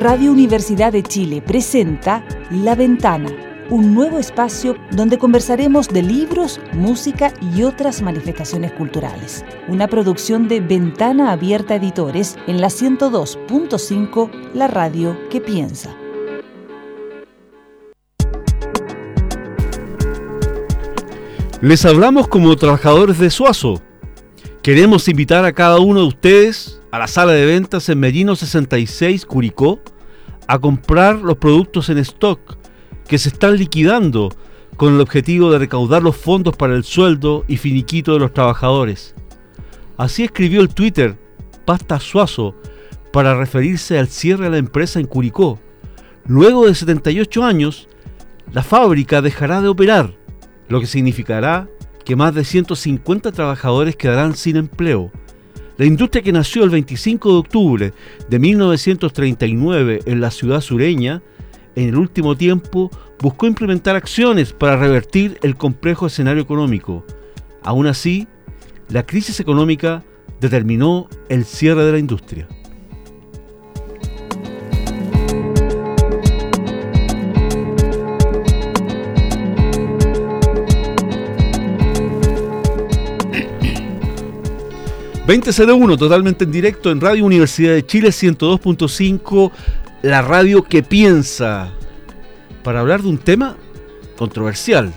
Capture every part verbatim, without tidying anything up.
Radio Universidad de Chile presenta La Ventana, un nuevo espacio donde conversaremos de libros, música y otras manifestaciones culturales. Una producción de Ventana Abierta Editores en la ciento dos punto cinco, la radio que piensa. Les hablamos como trabajadores de Suazo. Queremos invitar a cada uno de ustedes a la sala de ventas en Merino sesenta y seis, Curicó, a comprar los productos en stock que se están liquidando con el objetivo de recaudar los fondos para el sueldo y finiquito de los trabajadores. Así escribió el Twitter Pasta Suazo para referirse al cierre de la empresa en Curicó. Luego de setenta y ocho años, la fábrica dejará de operar, lo que significará que más de ciento cincuenta trabajadores quedarán sin empleo. La industria que nació el veinticinco de octubre de mil novecientos treinta y nueve en la ciudad sureña, en el último tiempo buscó implementar acciones para revertir el complejo escenario económico. Aún así, la crisis económica determinó el cierre de la industria. veinte cero uno, totalmente en directo en Radio Universidad de Chile ciento dos punto cinco, la radio que piensa, para hablar de un tema controversial: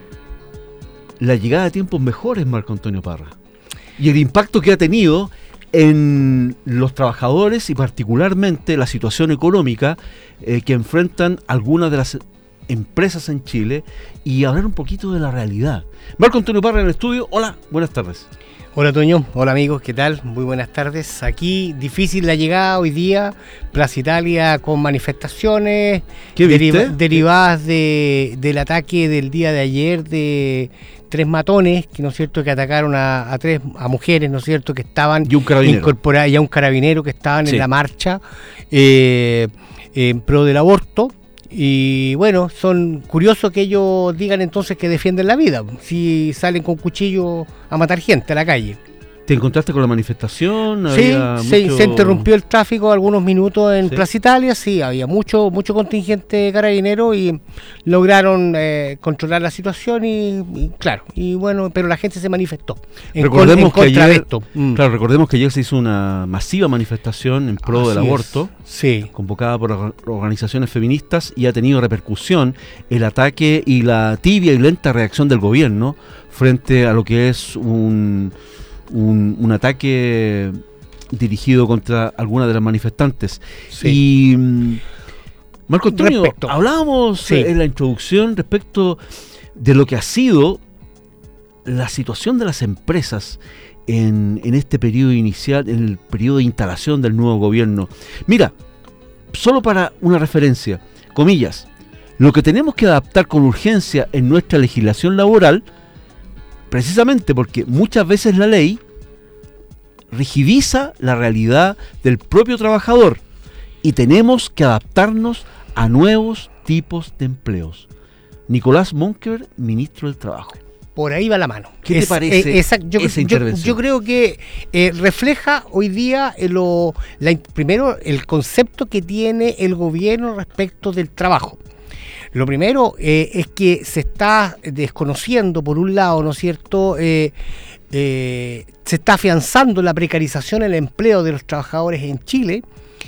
la llegada de tiempos mejores, Marco Antonio Parra, y el impacto que ha tenido en los trabajadores y particularmente la situación económica eh, que enfrentan algunas de las empresas en Chile, y hablar un poquito de la realidad. Marco Antonio Parra en el estudio. Hola, buenas tardes. Hola Toño, hola amigos, ¿qué tal? Muy buenas tardes. Aquí difícil la llegada hoy día, Plaza Italia con manifestaciones deriva, derivadas de, del ataque del día de ayer de tres matones, que no es cierto, que atacaron a, a tres a mujeres, no es cierto, que estaban incorporadas, y a un carabinero que estaban sí. en la marcha eh, en pro del aborto. Y bueno, son curiosos que ellos digan entonces que defienden la vida, si salen con cuchillo a matar gente a la calle. ¿Te encontraste con la manifestación? Sí, Había sí mucho... se interrumpió el tráfico algunos minutos en ¿Sí? Plaza Italia, sí, había mucho mucho contingente carabinero y lograron eh, controlar la situación y, y claro, y bueno, pero la gente se manifestó en, recordemos con, en que contra ayer, de esto. Mm. Claro, recordemos que ayer se hizo una masiva manifestación en pro Así del aborto, es. Sí. convocada por organizaciones feministas, y ha tenido repercusión el ataque y la tibia y lenta reacción del gobierno frente a lo que es un... Un, un ataque dirigido contra algunas de las manifestantes. Sí. Y Marco Antonio, respecto. hablábamos sí. en la introducción respecto de lo que ha sido la situación de las empresas en, en este periodo inicial, en el periodo de instalación del nuevo gobierno. Mira, solo para una referencia, comillas, lo que tenemos que adaptar con urgencia en nuestra legislación laboral, precisamente porque muchas veces la ley rigidiza la realidad del propio trabajador y tenemos que adaptarnos a nuevos tipos de empleos. Nicolás Monkeberg, ministro del Trabajo. Por ahí va la mano. ¿Qué es, te parece eh, esa, yo, esa yo, intervención? Yo creo que eh, refleja hoy día eh, lo, la, primero el concepto que tiene el gobierno respecto del trabajo. Lo primero eh, es que se está desconociendo, por un lado, ¿no es cierto?, eh, eh, se está afianzando la precarización en el empleo de los trabajadores en Chile.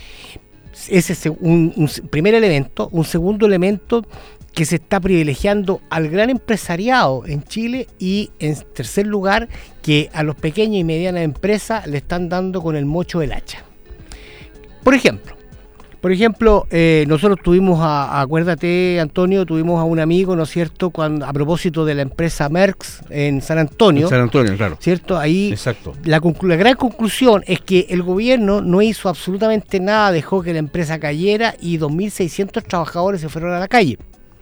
Ese es un, un primer elemento. Un segundo elemento, que se está privilegiando al gran empresariado en Chile, y en tercer lugar, que a los pequeños y medianas empresas le están dando con el mocho del hacha. Por ejemplo, Por ejemplo, eh, nosotros tuvimos, a, acuérdate Antonio, tuvimos a un amigo, ¿no es cierto?, cuando a propósito de la empresa Merckx en San Antonio. En San Antonio, claro. ¿Cierto? Ahí Exacto. La, conclu- la gran conclusión es que el gobierno no hizo absolutamente nada, dejó que la empresa cayera y dos mil seiscientos trabajadores se fueron a la calle.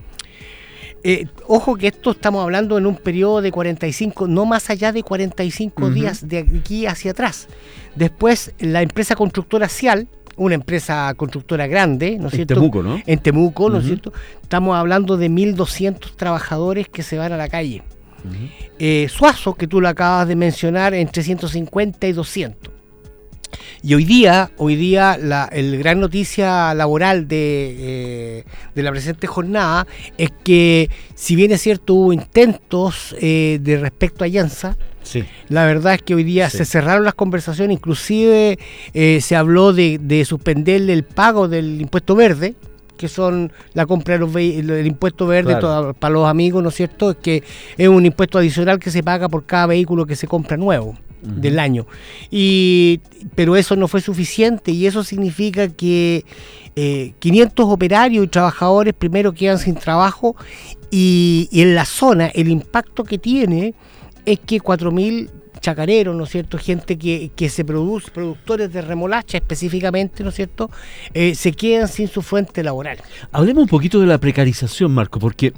Eh, ojo que esto estamos hablando en un periodo de cuarenta y cinco, no más allá de cuarenta y cinco uh-huh. días de aquí hacia atrás. Después, la empresa constructora Cial, una empresa constructora grande, ¿no es cierto? En Temuco, ¿no? En Temuco, ¿no uh-huh. es cierto? Estamos hablando de mil doscientos trabajadores que se van a la calle. Uh-huh. Eh, Suazo, que tú lo acabas de mencionar, entre ciento cincuenta y doscientos. Y hoy día, hoy día la el gran noticia laboral de, eh, de la presente jornada es que, si bien es cierto hubo intentos eh, de respecto a Alianza, Sí. la verdad es que hoy día Sí. se cerraron las conversaciones, inclusive eh, se habló de, de suspenderle el pago del impuesto verde, que son la compra de los vehi- el impuesto verde, Claro. toda- para los amigos, ¿no es cierto? Es que es un impuesto adicional que se paga por cada vehículo que se compra nuevo Ujú. del año. Y pero eso no fue suficiente, y eso significa que eh, quinientos operarios y trabajadores primero quedan sin trabajo, y, y en la zona el impacto que tiene es que cuatro mil chacareros, ¿no es cierto?, gente que, que se produce, productores de remolacha específicamente, ¿no es cierto?, eh, se quedan sin su fuente laboral. Hablemos un poquito de la precarización, Marco, porque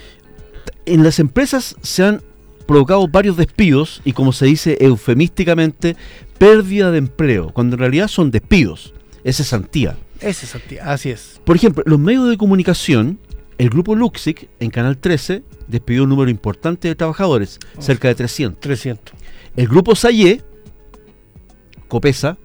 en las empresas se han provocado varios despidos y, como se dice eufemísticamente, pérdida de empleo, cuando en realidad son despidos, es cesantía. Ese es Santiago, así es. Por ejemplo, los medios de comunicación, el grupo Luxic en Canal trece despidió un número importante de trabajadores, cerca de trescientos. trescientos. El grupo Sayé, Copesa,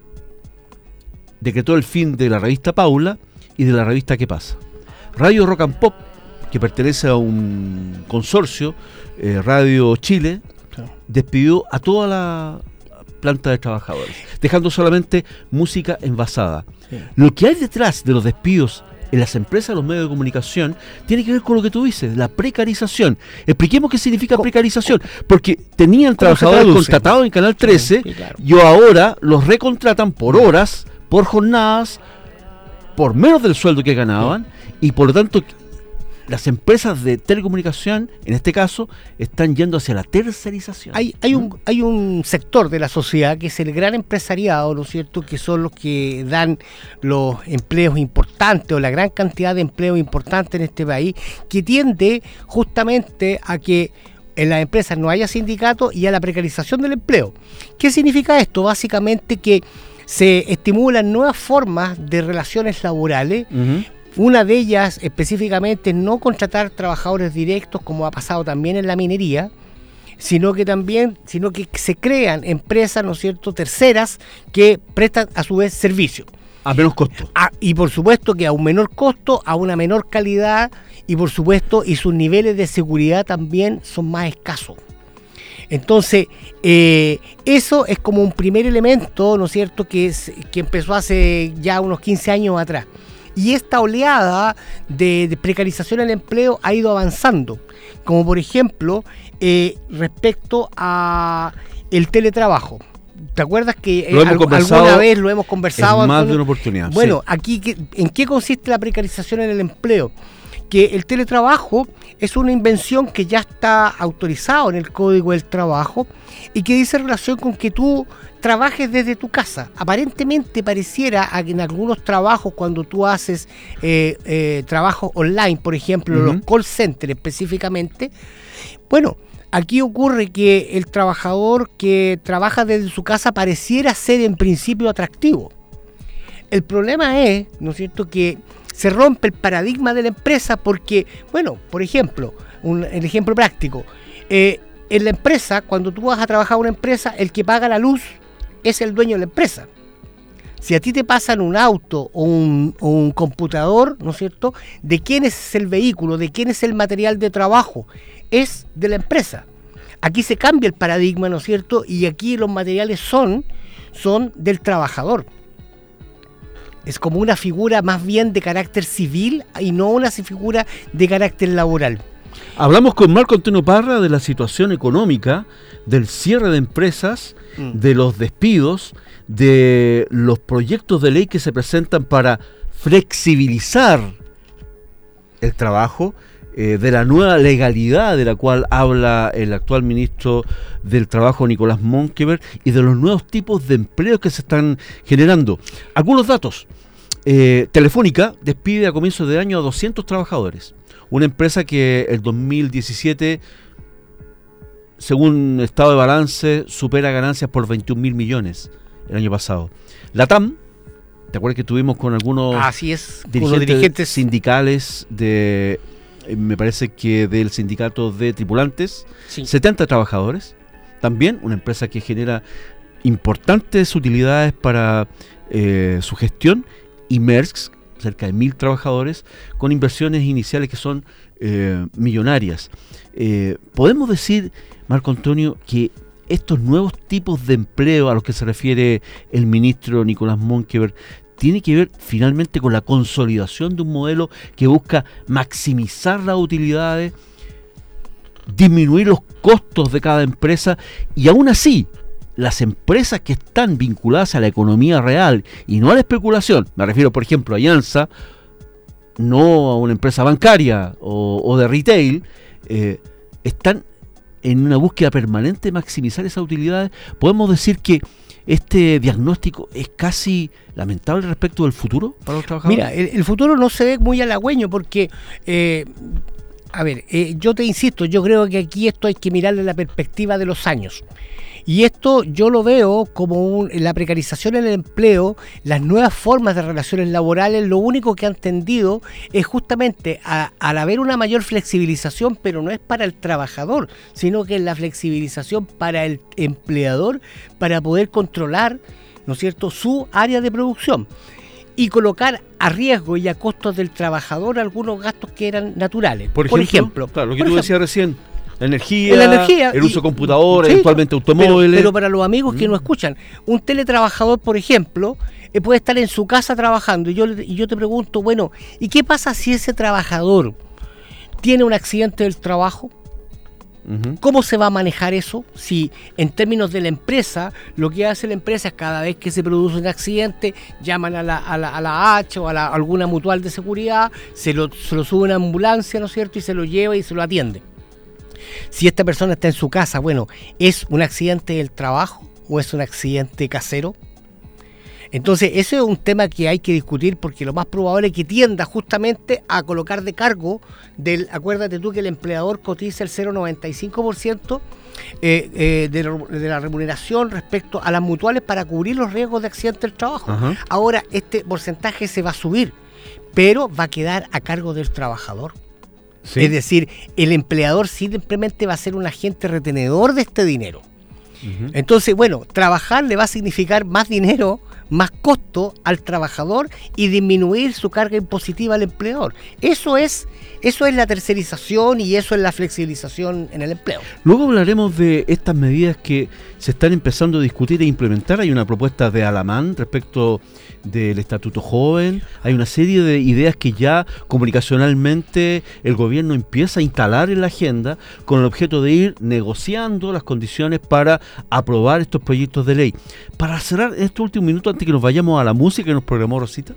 decretó el fin de la revista Paula y de la revista ¿Qué pasa? Radio Rock and Pop, que pertenece a un consorcio, eh, Radio Chile, Claro. despidió a toda la planta de trabajadores, dejando solamente música envasada. Sí. Lo que hay detrás de los despidos en las empresas, los medios de comunicación, tiene que ver con lo que tú dices, la precarización. Expliquemos qué significa ¿Cómo? precarización, porque tenían ¿Cómo se trabajadores traduce? contratados en Canal trece, Sí, claro. y ahora los recontratan por horas, por jornadas, por menos del sueldo que ganaban, y por lo tanto las empresas de telecomunicación, en este caso, están yendo hacia la tercerización. Hay, hay, un, hay un sector de la sociedad que es el gran empresariado, ¿no es cierto?, que son los que dan los empleos importantes o la gran cantidad de empleos importantes en este país, que tiende justamente a que en las empresas no haya sindicatos y a la precarización del empleo. ¿Qué significa esto? Básicamente que se estimulan nuevas formas de relaciones laborales. Ujú. Una de ellas específicamente es no contratar trabajadores directos, como ha pasado también en la minería, sino que también, sino que se crean empresas, ¿no es cierto?, terceras, que prestan a su vez servicio. A menos costo. Ah, y por supuesto que a un menor costo, a una menor calidad, y por supuesto, y sus niveles de seguridad también son más escasos. Entonces, eh, eso es como un primer elemento, ¿no es cierto?, que, es, que empezó hace ya unos quince años atrás. Y esta oleada de, de precarización del empleo ha ido avanzando, como por ejemplo eh, respecto a el teletrabajo. ¿Te acuerdas que eh, Lo hemos al- conversado alguna vez lo hemos conversado? Es más Antonio? de una oportunidad. Bueno, sí. aquí, ¿qué- ¿en qué consiste la precarización en el empleo? Que el teletrabajo es una invención que ya está autorizado en el Código del Trabajo y que dice relación con que tú trabajes desde tu casa. Aparentemente pareciera a que en algunos trabajos, cuando tú haces eh, eh, trabajos online, por ejemplo, Ujú. los call centers específicamente, bueno, aquí ocurre que el trabajador que trabaja desde su casa pareciera ser en principio atractivo. El problema es, ¿no es cierto?, que se rompe el paradigma de la empresa porque, bueno, por ejemplo, un, el ejemplo práctico, eh, en la empresa, cuando tú vas a trabajar a una empresa, el que paga la luz es el dueño de la empresa. Si a ti te pasan un auto o un, o un computador, ¿no es cierto?, ¿de quién es el vehículo? ¿De quién es el material de trabajo? Es de la empresa. Aquí se cambia el paradigma, ¿no es cierto?, y aquí los materiales son, son del trabajador. Es como una figura más bien de carácter civil y no una figura de carácter laboral. Hablamos con Marco Antonio Parra de la situación económica, del cierre de empresas, Mm. de los despidos, de los proyectos de ley que se presentan para flexibilizar el trabajo, eh, de la nueva legalidad de la cual habla el actual ministro del Trabajo, Nicolás Monkeberg, y de los nuevos tipos de empleos que se están generando. Algunos datos. Eh, Telefónica despide a comienzos de año a doscientos trabajadores. Una empresa que el dos mil diecisiete, según estado de balance, supera ganancias por veintiún mil millones el año pasado. La T A M, ¿te acuerdas que estuvimos con algunos Así es, con los dirigentes, dirigentes sindicales de, eh, me parece que del sindicato de tripulantes? sí. setenta trabajadores. También una empresa que genera importantes utilidades para eh, su gestión, y Maersk, cerca de mil trabajadores, con inversiones iniciales que son eh, millonarias. Eh, podemos decir, Marco Antonio, que estos nuevos tipos de empleo a los que se refiere el ministro Nicolás Monkeberg tiene que ver finalmente con la consolidación de un modelo que busca maximizar las utilidades, disminuir los costos de cada empresa, y aún así las empresas que están vinculadas a la economía real y no a la especulación, me refiero por ejemplo a Alianza, no a una empresa bancaria o, o de retail, eh, están en una búsqueda permanente de maximizar esas utilidades. Podemos decir que este diagnóstico es casi lamentable respecto del futuro para los trabajadores. Mira, el, el futuro no se ve muy halagüeño porque, eh, a ver, eh, yo te insisto, yo creo que aquí esto hay que mirarle la perspectiva de los años. Y esto yo lo veo como un, la precarización en el empleo, las nuevas formas de relaciones laborales, lo único que han tendido es justamente a, al haber una mayor flexibilización, pero no es para el trabajador, sino que es la flexibilización para el empleador, para poder controlar, ¿no es cierto?, su área de producción y colocar a riesgo y a costos del trabajador algunos gastos que eran naturales. Por ejemplo, Por ejemplo claro, lo que por tú ejemplo, decías recién, la energía, la energía el y, uso de computadores, sí, eventualmente automóviles. Pero, pero para los amigos que mm. no escuchan, un teletrabajador, por ejemplo, eh, puede estar en su casa trabajando y yo, y yo te pregunto, bueno, ¿y qué pasa si ese trabajador tiene un accidente del trabajo? Uh-huh. ¿Cómo se va a manejar eso? Si en términos de la empresa, lo que hace la empresa es cada vez que se produce un accidente, llaman a la, a la, a la H o a, la, a alguna mutual de seguridad, se lo, se lo sube a una ambulancia, ¿no es cierto? Y se lo lleva y se lo atiende. Si esta persona está en su casa, bueno, ¿es un accidente del trabajo o es un accidente casero? Entonces, eso es un tema que hay que discutir porque lo más probable es que tienda justamente a colocar de cargo del, acuérdate tú que el empleador cotiza el cero coma noventa y cinco por ciento eh, eh, de, de la remuneración respecto a las mutuales para cubrir los riesgos de accidente del trabajo. Ajá. Ahora, este porcentaje se va a subir, pero va a quedar a cargo del trabajador. Sí. Es decir, el empleador simplemente va a ser un agente retenedor de este dinero. Uh-huh. Entonces, bueno, trabajar le va a significar más dinero, más costo al trabajador y disminuir su carga impositiva al empleador. Eso es, eso es la tercerización y eso es la flexibilización en el empleo. Luego hablaremos de estas medidas que se están empezando a discutir e implementar. Hay una propuesta de Alamán respecto del Estatuto Joven. Hay una serie de ideas que ya comunicacionalmente el gobierno empieza a instalar en la agenda con el objeto de ir negociando las condiciones para aprobar estos proyectos de ley. Para cerrar en este último minuto, antes que nos vayamos a la música que nos programó Rosita,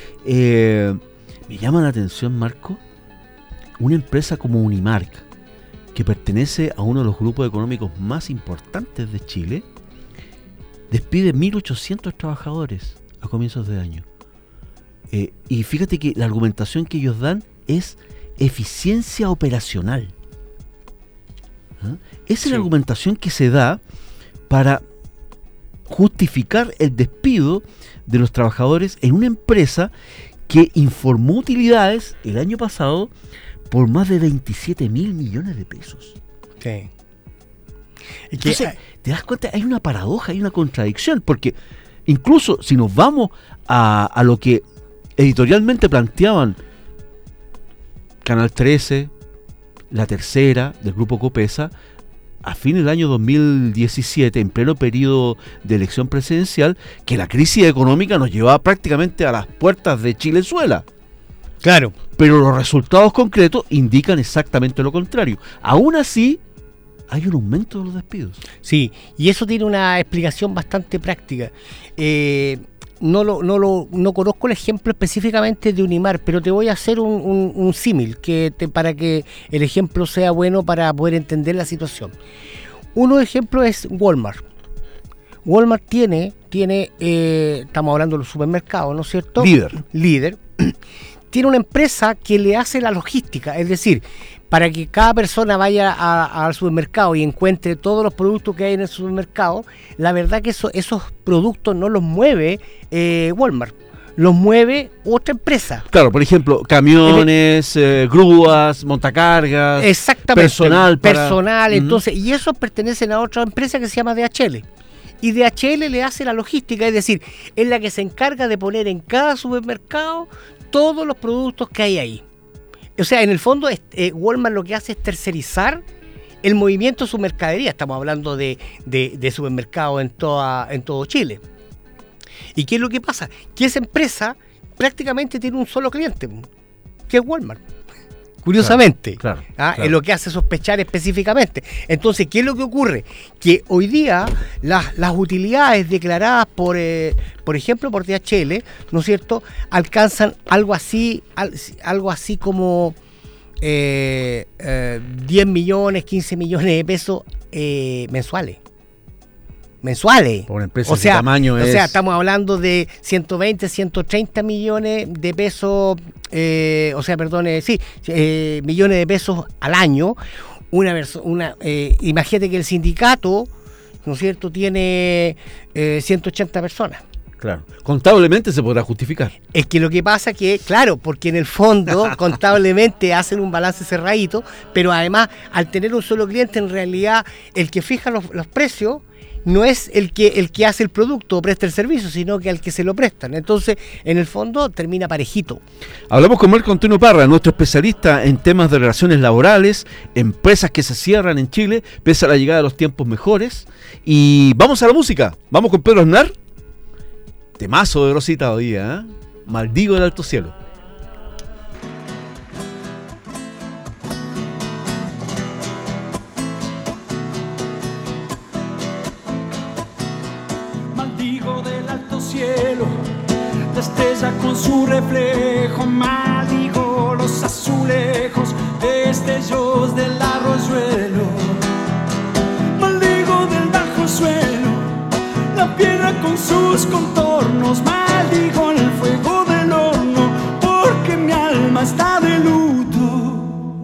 eh, me llama la atención, Marco, una empresa como Unimark, que pertenece a uno de los grupos económicos más importantes de Chile, despide mil ochocientos trabajadores a comienzos de año. Eh, y fíjate que la argumentación que ellos dan es eficiencia operacional. ¿Ah? Esa es Sí. la argumentación que se da para justificar el despido de los trabajadores en una empresa que informó utilidades el año pasado por más de veintisiete mil millones de pesos. Sí. Y que, Entonces, te das cuenta, hay una paradoja, hay una contradicción, porque incluso si nos vamos a, a lo que editorialmente planteaban Canal trece, La Tercera, del Grupo Copesa, a fin del año dos mil diecisiete, en pleno periodo de elección presidencial, que la crisis económica nos llevaba prácticamente a las puertas de Chilezuela. claro. Pero los resultados concretos indican exactamente lo contrario. Aún así, hay un aumento de los despidos. Sí, y eso tiene una explicación bastante práctica. Eh, no lo, no lo, no conozco el ejemplo específicamente de Unimar, pero te voy a hacer un, un, un símil que te, para que el ejemplo sea bueno para poder entender la situación. Uno ejemplo es Walmart. Walmart tiene, tiene eh, estamos hablando de los supermercados, ¿no es cierto? Líder. Líder. Tiene una empresa que le hace la logística, es decir, para que cada persona vaya a, al supermercado y encuentre todos los productos que hay en el supermercado, la verdad que eso, esos productos no los mueve eh, Walmart, los mueve otra empresa. Claro, por ejemplo, camiones, eh, grúas, montacargas, Exactamente. personal. Para... Personal, Uh-huh. entonces, y esos pertenecen a otra empresa que se llama D H L. Y D H L le hace la logística, es decir, es la que se encarga de poner en cada supermercado todos los productos que hay ahí. O sea, en el fondo, eh, Walmart lo que hace es tercerizar el movimiento de su mercadería. Estamos hablando de, de, de supermercados en, toda, en todo Chile. ¿Y qué es lo que pasa? Que esa empresa prácticamente tiene un solo cliente, que es Walmart. Curiosamente, claro, claro, ¿ah? claro. Es lo que hace sospechar específicamente. Entonces, ¿qué es lo que ocurre? Que hoy día las, las utilidades declaradas por, eh, por ejemplo, por D H L, ¿no es cierto?, alcanzan algo así, al, algo así como eh, eh, diez millones, quince millones de pesos eh, mensuales. Mensuales. Por una empresa o sea, de tamaño o es... sea, estamos hablando de ciento veinte, ciento treinta millones de pesos, eh, o sea, perdón, eh, sí, eh, millones de pesos al año. Una, una eh, imagínate que el sindicato, ¿no es cierto?, tiene eh, ciento ochenta personas. Claro. Contablemente se podrá justificar. Es que lo que pasa que, claro, porque en el fondo contablemente hacen un balance cerradito, pero además al tener un solo cliente, en realidad el que fija los, los precios no es el que el que hace el producto o presta el servicio, sino que al que se lo prestan. Entonces, en el fondo, termina parejito. Hablamos con Marco Antonio Parra, nuestro especialista en temas de relaciones laborales, empresas que se cierran en Chile, pese a la llegada de los tiempos mejores. Y vamos a la música. Vamos con Pedro Aznar. Temazo de Rosita hoy día, ¿eh? Maldigo el alto cielo. Cielo, la estrella con su reflejo, maldigo los azulejos, destellos del arroyuelo, maldigo del bajo suelo, la piedra con sus contornos, maldigo el fuego del horno, porque mi alma está de luto,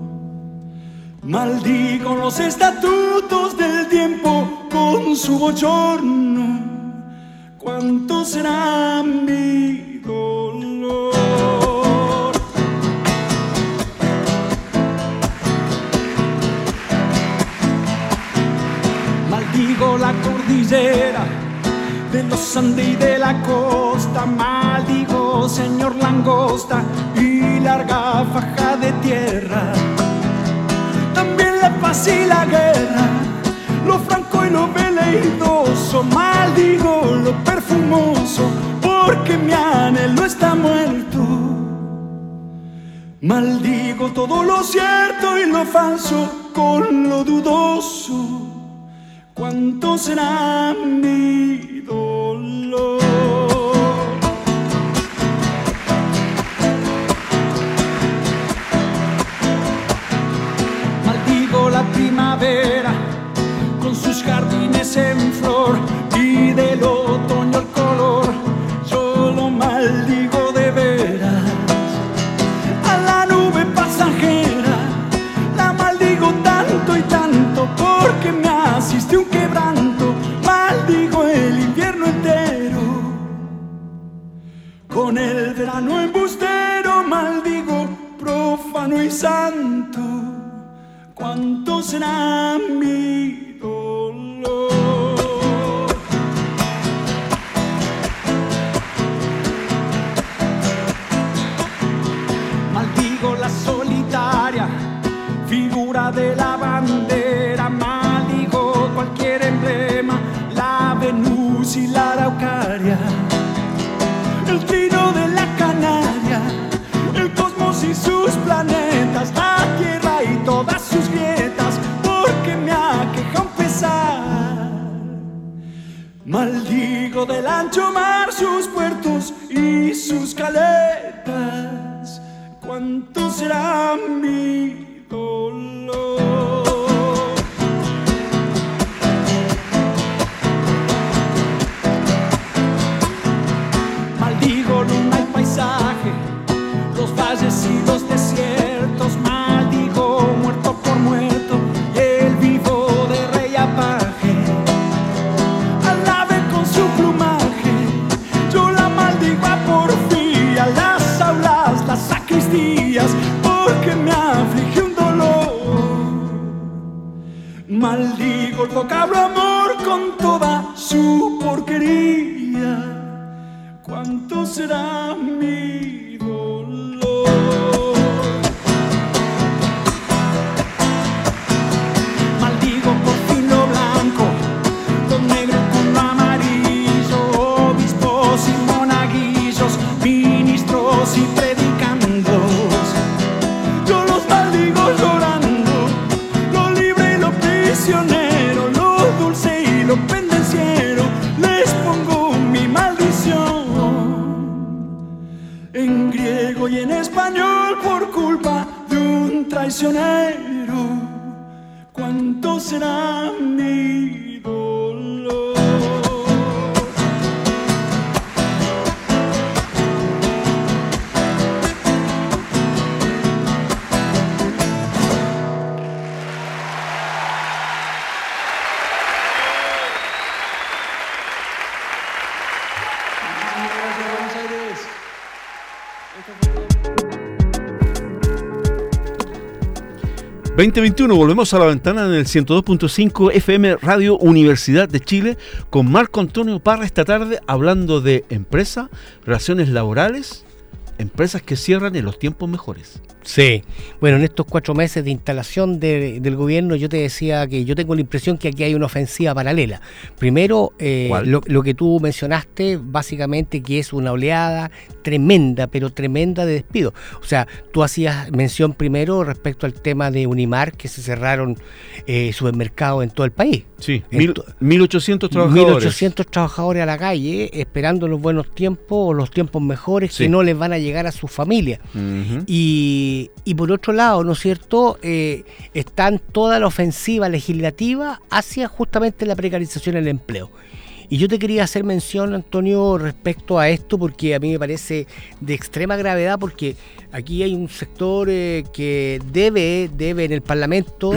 maldigo los estatutos del tiempo con su bochorno. ¿Cuánto será mi dolor? Maldigo la cordillera de los Andes y de la costa, maldigo, señor langosta, y larga faja de tierra. También la paz y la guerra, lo franco y lo veleidoso, maldigo lo perfumoso, porque mi anhelo está muerto. Maldigo todo lo cierto y lo falso con lo dudoso. ¿Cuánto será mi dolor? Maldigo la primavera con sus jardines en flor, y del otoño el color, yo lo maldigo de veras. A la nube pasajera la maldigo tanto y tanto, porque me asiste un quebranto, maldigo el invierno entero. Con el verano embustero maldigo profano y santo. ¿Cuánto será mi dolor? Maldigo la solitaria figura de la bandera, maldigo cualquier emblema, la Venus y la Araucaria, el trino de la Canaria, el cosmos y sus planetas, la tierra y todas sus grietas, porque me aqueja un pesar. Maldigo del ancho mar sus puertos y sus caletas. ¿Cuánto será mi dolor? Maldigo luna y paisaje, los valles y los desiertos, maldigo muerto por muerto y el vivo de rey apaje. Al ave con su plumaje, yo la maldigo a porfía, las aulas, las sacristías, porque me aflige un dolor. Maldigo el vocablo amor con toda su porquería. ¿Cuánto será mi dolor? Maldigo por fin lo blanco, con negro con lo amarillo, obispos y monaguillos, ministros y predicandos. Yo los maldigo llorando, lo libre y lo prisionero, lo dulce y lo pendenciero, les pongo mi maldición. En griego y en español por culpa de un traicionero. ¿Cuánto será mi dolor? veinte veintiuno, volvemos a la ventana en el ciento dos punto cinco F M Radio Universidad de Chile con Marco Antonio Parra esta tarde hablando de empresa, relaciones laborales, empresas que cierran en los tiempos mejores. Sí, bueno, en estos cuatro meses de instalación de, del gobierno yo te decía que yo tengo la impresión que aquí hay una ofensiva paralela. Primero, eh, lo, lo que tú mencionaste, básicamente que es una oleada tremenda, pero tremenda de despido. O sea, tú hacías mención primero respecto al tema de Unimar, que se cerraron eh, supermercados en todo el país. Sí, mil, mil ochocientos trabajadores. mil ochocientos trabajadores a la calle, esperando los buenos tiempos o los tiempos mejores, sí, que no les van a llegar a sus familias. Uh-huh. Y Y por otro lado, ¿no es cierto?, eh, están toda la ofensiva legislativa hacia justamente la precarización del empleo. Y yo te quería hacer mención, Antonio, respecto a esto, porque a mí me parece de extrema gravedad, porque aquí hay un sector eh, que debe, debe en el Parlamento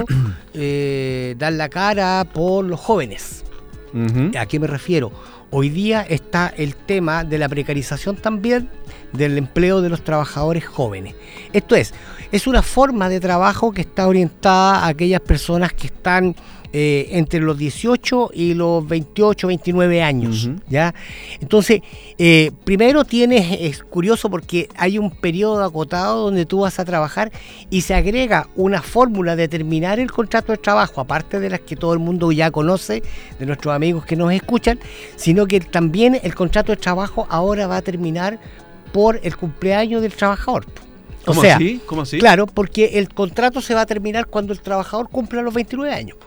eh, dar la cara por los jóvenes. Uh-huh. ¿A qué me refiero? Hoy día está el tema de la precarización también del empleo de los trabajadores jóvenes. Esto es, es una forma de trabajo que está orientada a aquellas personas que están eh, entre los dieciocho y los veintiocho, veintinueve años. Uh-huh. ¿Ya? Entonces, eh, primero tienes, es curioso porque hay un periodo acotado donde tú vas a trabajar y se agrega una fórmula de terminar el contrato de trabajo, aparte de las que todo el mundo ya conoce, de nuestros amigos que nos escuchan, sino que también el contrato de trabajo ahora va a terminar por el cumpleaños del trabajador. O ¿Cómo sea, así? ¿Cómo así? Claro, porque el contrato se va a terminar cuando el trabajador cumpla los veintinueve años.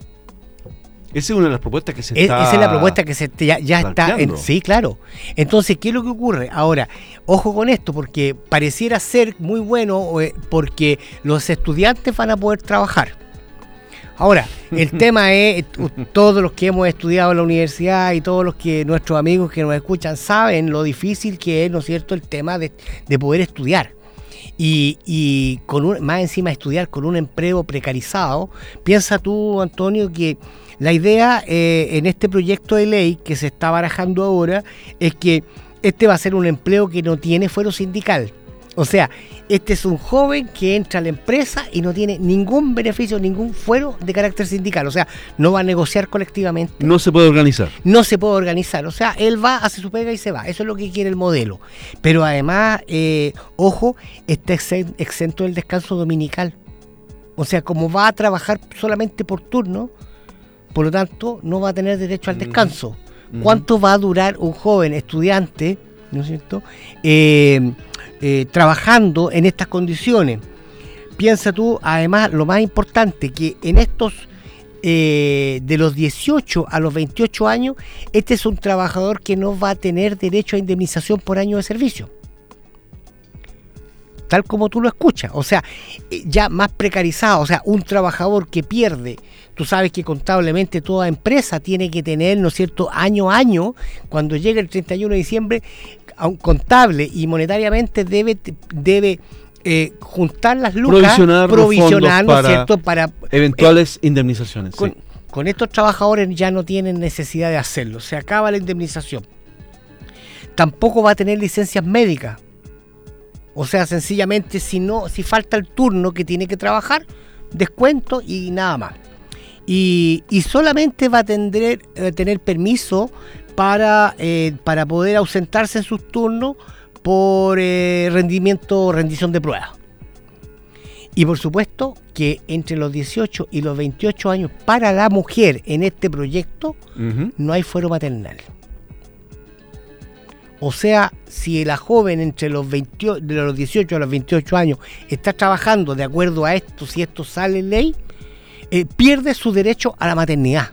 Esa es una de las propuestas que se es, está... Esa es la propuesta que se ya, ya está... En, sí, claro. Entonces, ¿qué es lo que ocurre? Ahora, ojo con esto, porque pareciera ser muy bueno eh, porque los estudiantes van a poder trabajar. Ahora, el tema es, todos los que hemos estudiado en la universidad y todos los que nuestros amigos que nos escuchan saben lo difícil que es, ¿no es cierto?, el tema de, de poder estudiar. Y, y con un, más encima estudiar con un empleo precarizado. Piensa tú, Antonio, que la idea eh, en este proyecto de ley que se está barajando ahora es que este va a ser un empleo que no tiene fuero sindical. O sea, este es un joven que entra a la empresa y no tiene ningún beneficio, ningún fuero de carácter sindical. O sea, no va a negociar colectivamente. No se puede organizar. No se puede organizar. O sea, él va, hace su pega y se va. Eso es lo que quiere el modelo. Pero además, eh, ojo, está exento del descanso dominical. O sea, como va a trabajar solamente por turno, por lo tanto, no va a tener derecho al descanso. Uh-huh. ¿Cuánto va a durar un joven estudiante, ¿no es cierto?, Eh, eh, trabajando en estas condiciones? Piensa tú, además, lo más importante, que en estos eh, de los dieciocho a los veintiocho años, este es un trabajador que no va a tener derecho a indemnización por año de servicio, tal como tú lo escuchas. O sea, ya más precarizado. O sea, un trabajador que pierde, tú sabes que contablemente toda empresa tiene que tener, ¿no es cierto?, año a año, cuando llegue el treinta y uno de diciembre, contable y monetariamente debe debe eh, juntar las lucas, provisionar, provisionar ¿no es para cierto?, para eventuales eh, indemnizaciones. Con, sí. con estos trabajadores ya no tienen necesidad de hacerlo, se acaba la indemnización. Tampoco va a tener licencias médicas. O sea, sencillamente, si no, si falta el turno que tiene que trabajar, descuento y nada más. y, y solamente va a tener, eh, tener permiso para, eh, para poder ausentarse en sus turnos por eh, rendimiento, rendición de pruebas. Y por supuesto que entre los dieciocho y los veintiocho años para la mujer en este proyecto uh-huh. no hay fuero maternal. O sea, si la joven entre los, veinte, de los dieciocho a los veintiocho años está trabajando de acuerdo a esto, si esto sale en ley, eh, pierde su derecho a la maternidad.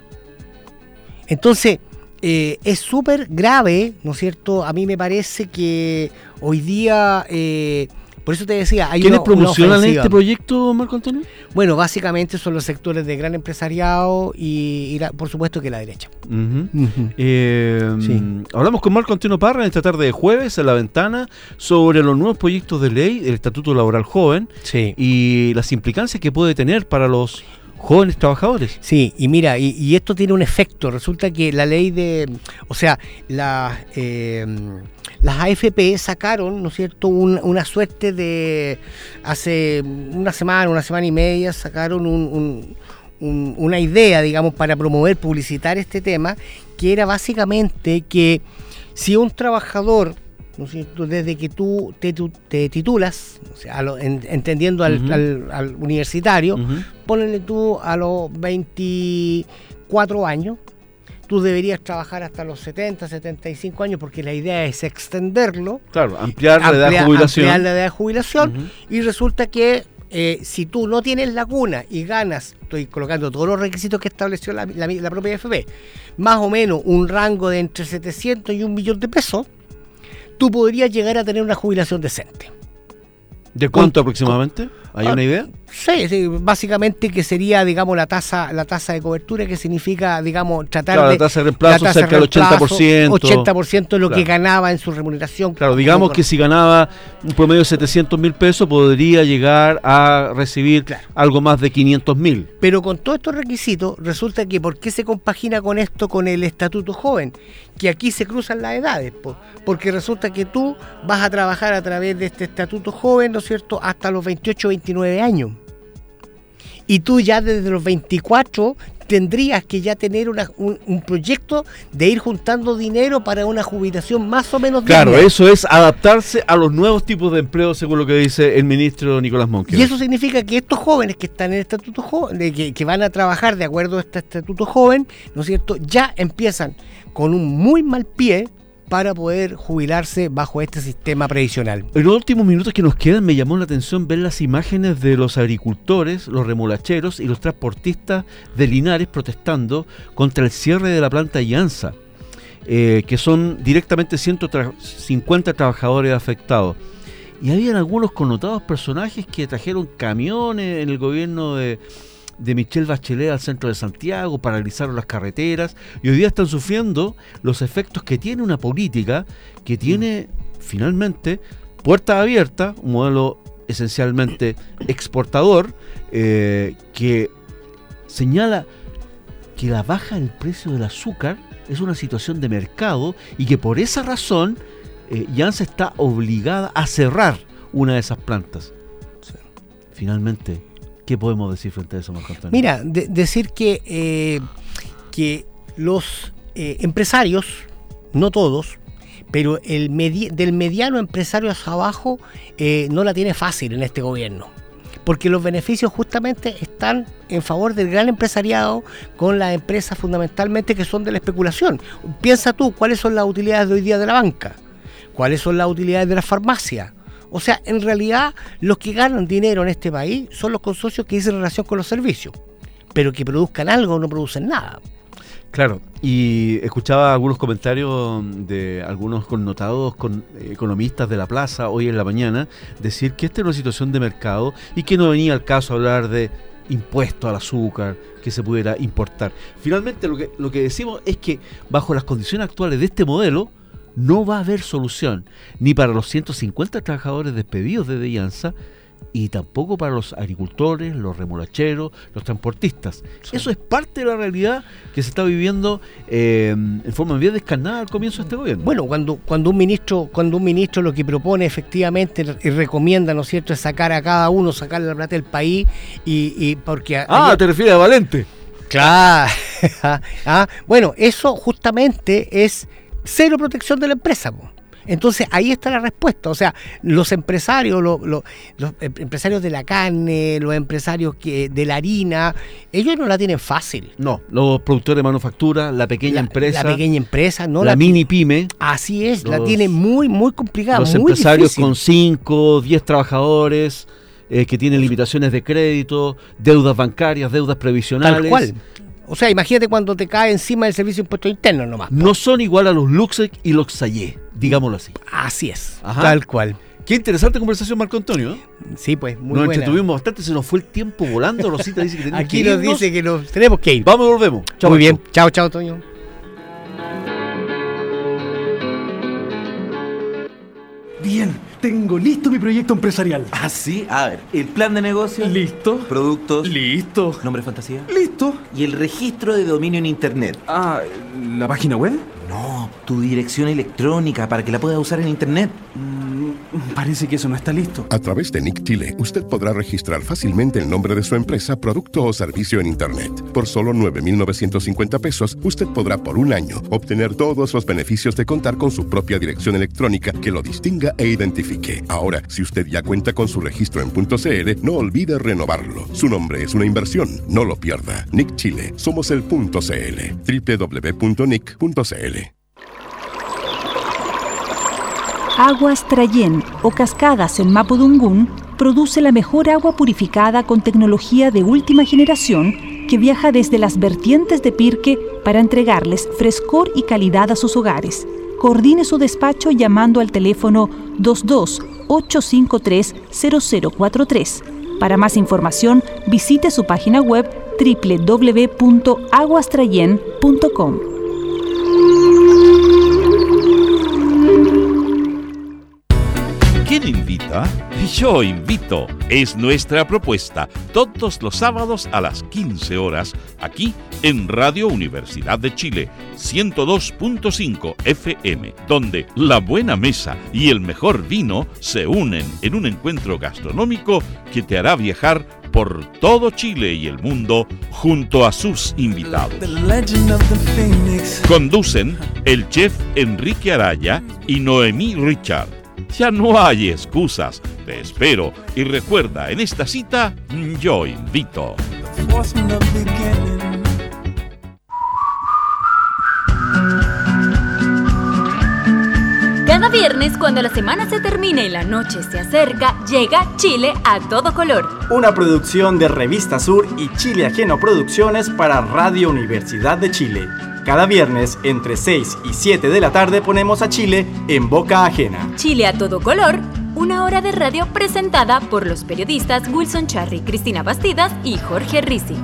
Entonces, eh, es súper grave, ¿no es cierto? A mí me parece que hoy día... Eh, Por eso te decía, hay ¿Quiénes una, promocionan una este proyecto, Marco Antonio? Bueno, básicamente son los sectores de gran empresariado y, y la, por supuesto que la derecha. Uh-huh. Uh-huh. Eh, sí. Hablamos con Marco Antonio Parra en esta tarde de jueves en La Ventana sobre los nuevos proyectos de ley del Estatuto Laboral Joven sí. y las implicancias que puede tener para los jóvenes trabajadores. Sí, y mira, y, y esto tiene un efecto. Resulta que la ley de, o sea, la, eh, las A F P sacaron, ¿no es cierto?, un, una suerte de, hace una semana, una semana y media, sacaron un, un, un, una idea, digamos, para promover, publicitar este tema, que era básicamente que si un trabajador, ¿no es cierto?, desde que tú te, te titulas, o sea, a lo, en, entendiendo al, uh-huh. al, al universitario, uh-huh. ponle tú a los veinticuatro años, tú deberías trabajar hasta los setenta, setenta y cinco años, porque la idea es extenderlo. Claro, ampliar la edad de jubilación. Ampliar la edad de jubilación, uh-huh. y resulta que eh, si tú no tienes lacuna y ganas, estoy colocando todos los requisitos que estableció la, la, la propia A F P, más o menos un rango de entre setecientos y un millón de pesos, tú podrías llegar a tener una jubilación decente. ¿De cuánto aproximadamente? ¿Hay una idea? Sí, sí, básicamente que sería, digamos, la tasa la tasa de cobertura, que significa, digamos, tratar claro, de... la tasa de reemplazo tasa cerca del ochenta por ciento. ochenta por ciento de lo claro. que ganaba en su remuneración. Claro, digamos que si ganaba un promedio de setecientos mil pesos, podría llegar a recibir claro. algo más de quinientos mil. Pero con todos estos requisitos, resulta que, ¿por qué se compagina con esto, con el Estatuto Joven? Que aquí se cruzan las edades, po, porque resulta que tú vas a trabajar a través de este Estatuto Joven, ¿no es cierto?, hasta los veintiocho, veintinueve años. Y tú ya desde los veinticuatro tendrías que ya tener una, un, un proyecto de ir juntando dinero para una jubilación más o menos claro, digna. Eso es adaptarse a los nuevos tipos de empleo, según lo que dice el ministro Nicolás Monque. Y eso significa que estos jóvenes que están en el Estatuto Joven, que, que van a trabajar de acuerdo a este Estatuto Joven, ¿no es cierto?, ya empiezan con un muy mal pie para poder jubilarse bajo este sistema previsional. En los últimos minutos que nos quedan, me llamó la atención ver las imágenes de los agricultores, los remolacheros y los transportistas de Linares protestando contra el cierre de la planta Llanza, eh, que son directamente ciento cincuenta trabajadores afectados. Y habían algunos connotados personajes que trajeron camiones en el gobierno de... de Michelle Bachelet al centro de Santiago, paralizaron las carreteras y hoy día están sufriendo los efectos que tiene una política que tiene finalmente puertas abiertas, un modelo esencialmente exportador, eh, que señala que la baja del precio del azúcar es una situación de mercado y que por esa razón eh, Llanza está obligada a cerrar una de esas plantas. Sí. Finalmente, ¿qué podemos decir frente a eso, Marco Antonio? Mira, de, decir que, eh, que los eh, empresarios, no todos, pero el medi- del mediano empresario hacia abajo eh, no la tiene fácil en este gobierno, porque los beneficios justamente están en favor del gran empresariado con las empresas fundamentalmente que son de la especulación. Piensa tú, ¿cuáles son las utilidades de hoy día de la banca? ¿Cuáles son las utilidades de la farmacia? O sea, en realidad, los que ganan dinero en este país son los consorcios que dicen relación con los servicios, pero que produzcan algo no producen nada. Claro, y escuchaba algunos comentarios de algunos connotados con, eh, economistas de la plaza hoy en la mañana decir que esta es una situación de mercado y que no venía al caso hablar de impuesto al azúcar que se pudiera importar. Finalmente, lo que, lo que decimos es que bajo las condiciones actuales de este modelo, no va a haber solución, ni para los ciento cincuenta trabajadores despedidos de Llanza, y tampoco para los agricultores, los remolacheros, los transportistas. Sí. Eso es parte de la realidad que se está viviendo eh, en forma bien descarnada al comienzo de este gobierno. Bueno, cuando, cuando un ministro, cuando un ministro lo que propone efectivamente y recomienda, ¿no es cierto?, es sacar a cada uno, sacarle la plata del país y, y porque... Ah, ayer, ¿te refieres a Valente? Claro. ah, bueno, eso justamente es cero protección de la empresa, po. Entonces ahí está la respuesta. O sea, los empresarios, lo, lo, los empresarios de la carne, los empresarios que, de la harina, ellos no la tienen fácil. No, los productores de manufactura, la pequeña la, empresa. La pequeña empresa, no la, la mini pyme. Así es, los, la tiene muy, muy complicada. Los muy empresarios difícil. con cinco, diez trabajadores, eh, que tienen limitaciones de crédito, deudas bancarias, deudas previsionales. Tal cual. O sea, imagínate cuando te cae encima del servicio de impuestos internos nomás. No son igual a los Luxec y los Sayé, digámoslo así. Así es, Ajá. Tal cual. Qué interesante conversación, Marco Antonio. ¿eh? Sí, pues, muy nos buena. entretuvimos bastante, se nos fue el tiempo volando. Rosita dice que tenemos Aquí que nos irnos. dice que nos tenemos que ir. Vamos y volvemos. Chao, Muy Marco. bien. Chao, chao, Toño. Bien, tengo listo mi proyecto empresarial. Ah, sí. A ver, el plan de negocio. ¿Listo? Productos. Listo. Nombre fantasía. ¿Listo? Y el registro de dominio en internet. Ah, ¿la página web? No, tu dirección electrónica para que la puedas usar en internet. Mm, parece que eso no está listo. A través de Nick Chile, usted podrá registrar fácilmente el nombre de su empresa, producto o servicio en Internet. Por solo nueve mil novecientos cincuenta pesos, usted podrá por un año obtener todos los beneficios de contar con su propia dirección electrónica que lo distinga e identifique. Ahora, si usted ya cuenta con su registro en .cl, no olvide renovarlo. Su nombre es una inversión, no lo pierda. Nick Chile, somos el .cl. doble u doble u doble u punto nick punto c l. Aguas Trayén o Cascadas en Mapudungún produce la mejor agua purificada con tecnología de última generación que viaja desde las vertientes de Pirque para entregarles frescor y calidad a sus hogares. Coordine su despacho llamando al teléfono dos dos ocho cinco tres cero cero cuatro tres. Para más información, visite su página web doble u doble u doble u punto aguas trayén punto com. ¿Quién invita? Yo invito. Es nuestra propuesta. Todos los sábados a las quince horas, aquí en Radio Universidad de Chile, ciento dos punto cinco F M, donde la buena mesa y el mejor vino se unen en un encuentro gastronómico que te hará viajar por todo Chile y el mundo junto a sus invitados. Conducen el chef Enrique Araya y Noemí Richard. Ya no hay excusas, te espero y recuerda, en esta cita, yo invito. Cada viernes, cuando la semana se termina y la noche se acerca, llega Chile a todo color. Una producción de Revista Sur y Chile Ajeno Producciones para Radio Universidad de Chile. Cada viernes, entre seis y siete de la tarde, ponemos a Chile en boca ajena. Chile a todo color, una hora de radio presentada por los periodistas Wilson Charry, Cristina Bastidas y Jorge Rizik.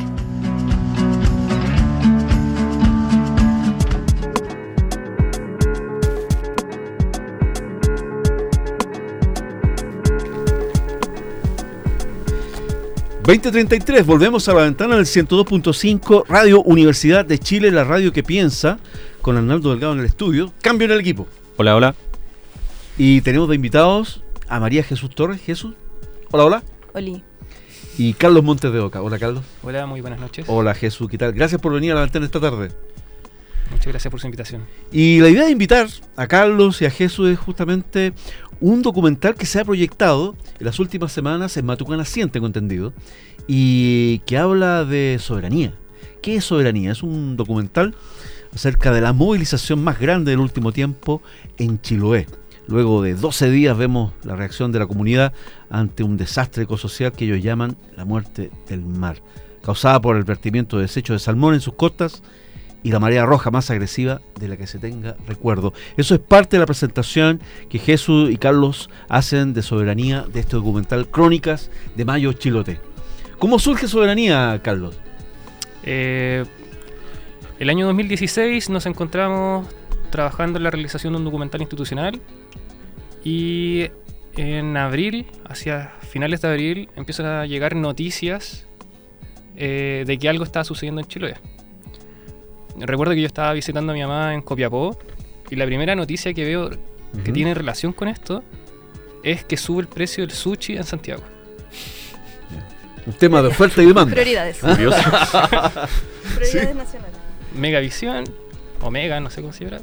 veinte treinta y tres, volvemos a la ventana del ciento dos punto cinco, Radio Universidad de Chile, la radio que piensa, con Arnaldo Delgado en el estudio. Cambio en el equipo. Hola, hola. Y tenemos de invitados a María Jesús Torres. Jesús. Hola, hola. Oli. Y Carlos Montes de Oca. Hola, Carlos. Hola, muy buenas noches. Hola, Jesús. ¿Qué tal? Gracias por venir a la ventana esta tarde. Muchas gracias por su invitación. Y la idea de invitar a Carlos y a Jesús es justamente un documental que se ha proyectado en las últimas semanas en Matucana cien, tengo entendido, y que habla de soberanía. ¿Qué es soberanía? Es un documental acerca de la movilización más grande del último tiempo en Chiloé. Luego de doce días vemos la reacción de la comunidad ante un desastre ecosocial que ellos llaman la muerte del mar, causada por el vertimiento de desechos de salmón en sus costas y la marea roja más agresiva de la que se tenga recuerdo. Eso es parte de la presentación que Jesús y Carlos hacen de soberanía de este documental Crónicas de Mayo Chilote. ¿Cómo surge Soberanía, Carlos? Eh, el año dos mil dieciséis nos encontramos trabajando en la realización de un documental institucional y en abril, hacia finales de abril, empiezan a llegar noticias eh, de que algo estaba sucediendo en Chiloé. Recuerdo que yo estaba visitando a mi mamá en Copiapó y la primera noticia que veo uh-huh. que tiene relación con esto es que sube el precio del sushi en Santiago. Un tema de oferta y demanda. Prioridades. Curioso. Prioridades Sí. nacionales. Megavisión, o Mega, no sé cómo se llama,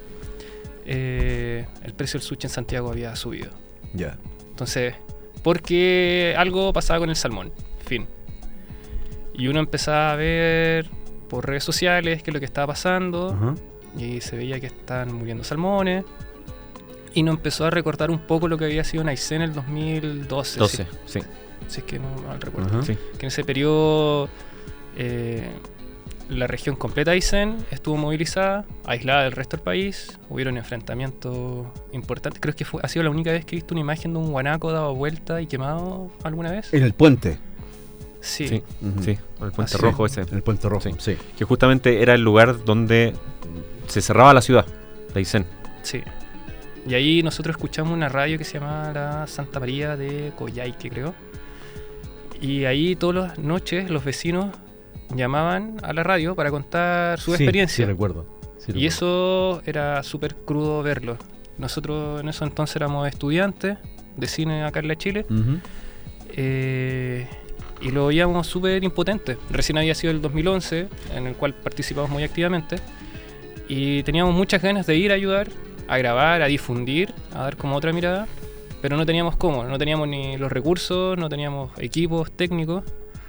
eh, el precio del sushi en Santiago había subido. Ya. Entonces, porque algo pasaba con el salmón, fin. Y uno empezaba a ver por redes sociales qué es lo que estaba pasando, Ajá. y se veía que estaban muriendo salmones, y nos empezó a recordar un poco lo que había sido Aysén en el dos mil doce. doce, sí. Si, si es que no mal recuerdo. Ajá. Sí. Que en ese periodo eh, la región completa de Aysén estuvo movilizada, aislada del resto del país, hubieron enfrentamientos importantes. Creo que fue, ha sido la única vez que he visto una imagen de un guanaco dado vuelta y quemado alguna vez. En el puente. Sí. Sí, Ujú. sí, el Puente Ah, sí. Rojo ese. En el puente rojo. Sí. Sí. Que justamente era el lugar donde se cerraba la ciudad de Aysén. Sí. Y ahí nosotros escuchamos una radio que se llamaba la Santa María de Coyhaique, creo. Y ahí todas las noches los vecinos llamaban a la radio para contar su Sí, experiencia. Sí, recuerdo. Sí, Y recuerdo. eso era súper crudo verlo. Nosotros en eso entonces éramos estudiantes de cine acá en la Chile. Ujú. eh, y lo veíamos súper impotente. Recién había sido el dos mil once, en el cual participamos muy activamente. Y teníamos muchas ganas de ir a ayudar, a grabar, a difundir, a dar como otra mirada. Pero no teníamos cómo, no teníamos ni los recursos, no teníamos equipos técnicos.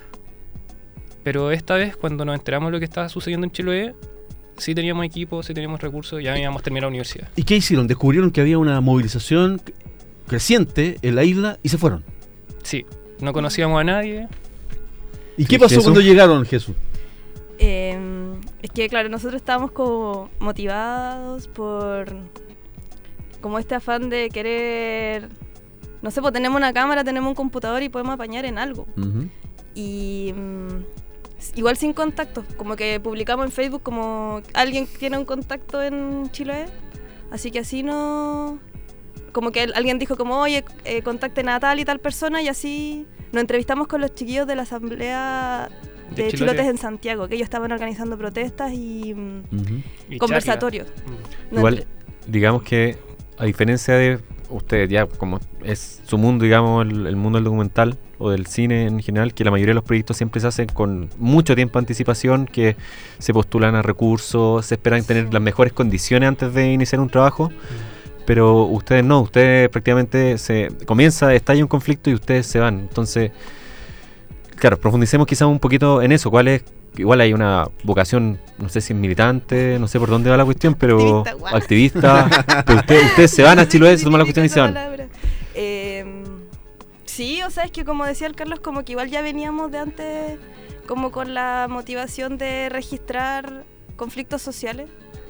Pero esta vez, cuando nos enteramos de lo que estaba sucediendo en Chiloé, sí teníamos equipos, sí teníamos recursos, ya habíamos terminado la universidad. ¿Y qué hicieron? Descubrieron que había una movilización creciente en la isla y se fueron. Sí, no conocíamos a nadie. ¿Y Sí, qué pasó Jesús. cuando llegaron, Jesús? Eh, es que, claro, nosotros estábamos como motivados por como este afán de querer, no sé, pues tenemos una cámara, tenemos un computador y podemos apañar en algo. Ujú. Y mm, igual sin contacto, como que publicamos en Facebook como alguien tiene un contacto en Chiloé, así que así no... Como que el- alguien dijo como, oye, eh, contacten a tal y tal persona, y así nos entrevistamos con los chiquillos de la asamblea De de, Chilote. Chilotes en Santiago, que ellos estaban organizando protestas y mm, Ujú. Y conversatorios. charlas. Mm. Nos Igual, entre- digamos que a diferencia de ustedes, ya como es su mundo, digamos, el, el mundo del documental o del cine en general, que la mayoría de los proyectos siempre se hacen con mucho tiempo de anticipación, que se postulan a recursos, se esperan tener las mejores condiciones antes de iniciar un trabajo. Pero ustedes no, ustedes prácticamente se comienza, estalla un conflicto y ustedes se van. Entonces, claro, profundicemos quizás un poquito en eso. ¿Cuál es? Igual hay una vocación, no sé si es militante, no sé por dónde va la cuestión, pero Activista, guau. activista. Pero ustedes, ustedes se van a Chiloé, se toman la cuestión y se van. Palabra. Eh, sí, o sea, es que como decía el Carlos, como que igual ya veníamos de antes como con la motivación de registrar conflictos sociales,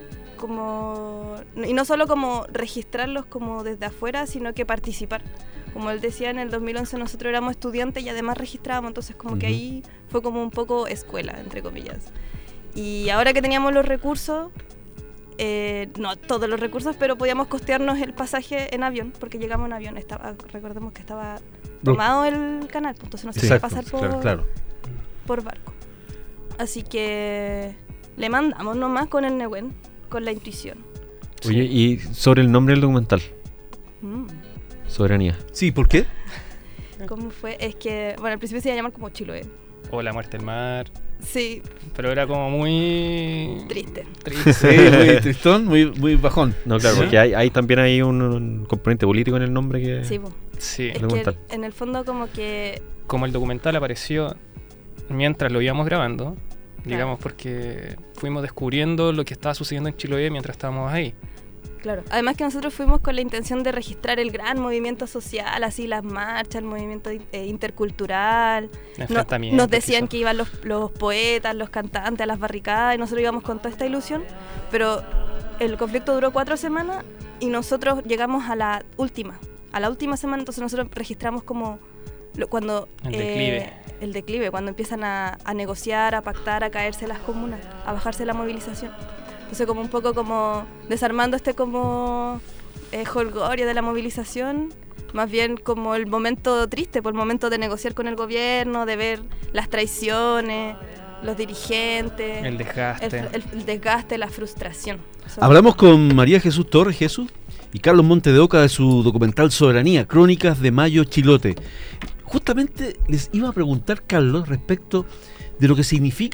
como y no solo como registrarlos como desde afuera, sino que participar. Como él decía, en el dos mil once nosotros éramos estudiantes y además registrábamos, entonces como que Ujú. ahí fue como un poco escuela, entre comillas. Y ahora que teníamos los recursos, eh, no todos los recursos, pero podíamos costearnos el pasaje en avión, porque llegamos en avión. Estaba, recordemos que estaba tomado el canal, entonces no se podía Exacto, pasar por, claro, claro. por barco. Así que le mandamos nomás con el Nehuen, con la intuición. Oye, y sobre el nombre del documental, Mm, Soberanía. Sí, ¿por qué? ¿Cómo fue? Es que, bueno, al principio se iba a llamar como Chiloé. O La Muerte del Mar. Sí, Pero era como muy... triste. triste. Sí, muy tristón, muy, muy bajón. No, claro, Sí. porque hay, hay también hay un, un componente político en el nombre que... Sí, po. Sí. Es que documental. en el fondo como que... Como el documental apareció mientras lo íbamos grabando, digamos, porque fuimos descubriendo lo que estaba sucediendo en Chiloé mientras estábamos ahí. Claro. Además que nosotros fuimos con la intención de registrar el gran movimiento social, así las marchas, el movimiento eh, intercultural. No- Enfrentamientos, nos decían quizás. que iban los, los poetas, los cantantes a las barricadas y nosotros íbamos con toda esta ilusión, pero el conflicto duró cuatro semanas y nosotros llegamos a la última, a la última semana, entonces nosotros registramos como lo- cuando... El declive. el declive, cuando empiezan a, a negociar, a pactar, a caerse las comunas, a bajarse la movilización. Entonces como un poco como desarmando este como eh, jolgorio de la movilización, más bien como el momento triste, por el momento de negociar con el gobierno, de ver las traiciones, los dirigentes, El desgaste. el, el- el desgaste, la frustración. Eso- Hablamos con María Jesús Torres, Jesús, y Carlos Monte de Oca de su documental Soberanía, Crónicas de Mayo Chilote. Justamente les iba a preguntar, Carlos, respecto de lo que significa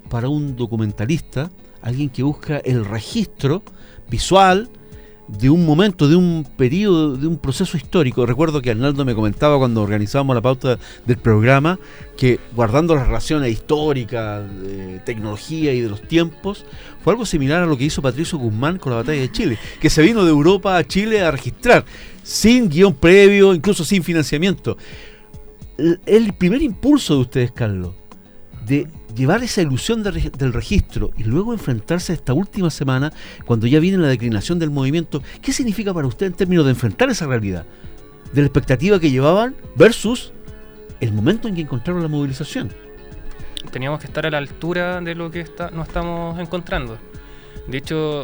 para un documentalista, alguien que busca el registro visual de un momento, de un periodo, de un proceso histórico. Recuerdo que Arnaldo me comentaba cuando organizábamos la pauta del programa que, guardando las relaciones históricas, de tecnología y de los tiempos, fue algo similar a lo que hizo Patricio Guzmán con la batalla de Chile, que se vino de Europa a Chile a registrar, sin guión previo, incluso sin financiamiento. El, el primer impulso de ustedes, Carlos, de llevar esa ilusión de, del registro y luego enfrentarse a esta última semana, cuando ya viene la declinación del movimiento, ¿qué significa para usted en términos de enfrentar esa realidad? De la expectativa que llevaban versus el momento en que encontraron la movilización. Teníamos que estar a la altura de lo que está, nos estamos encontrando. De hecho,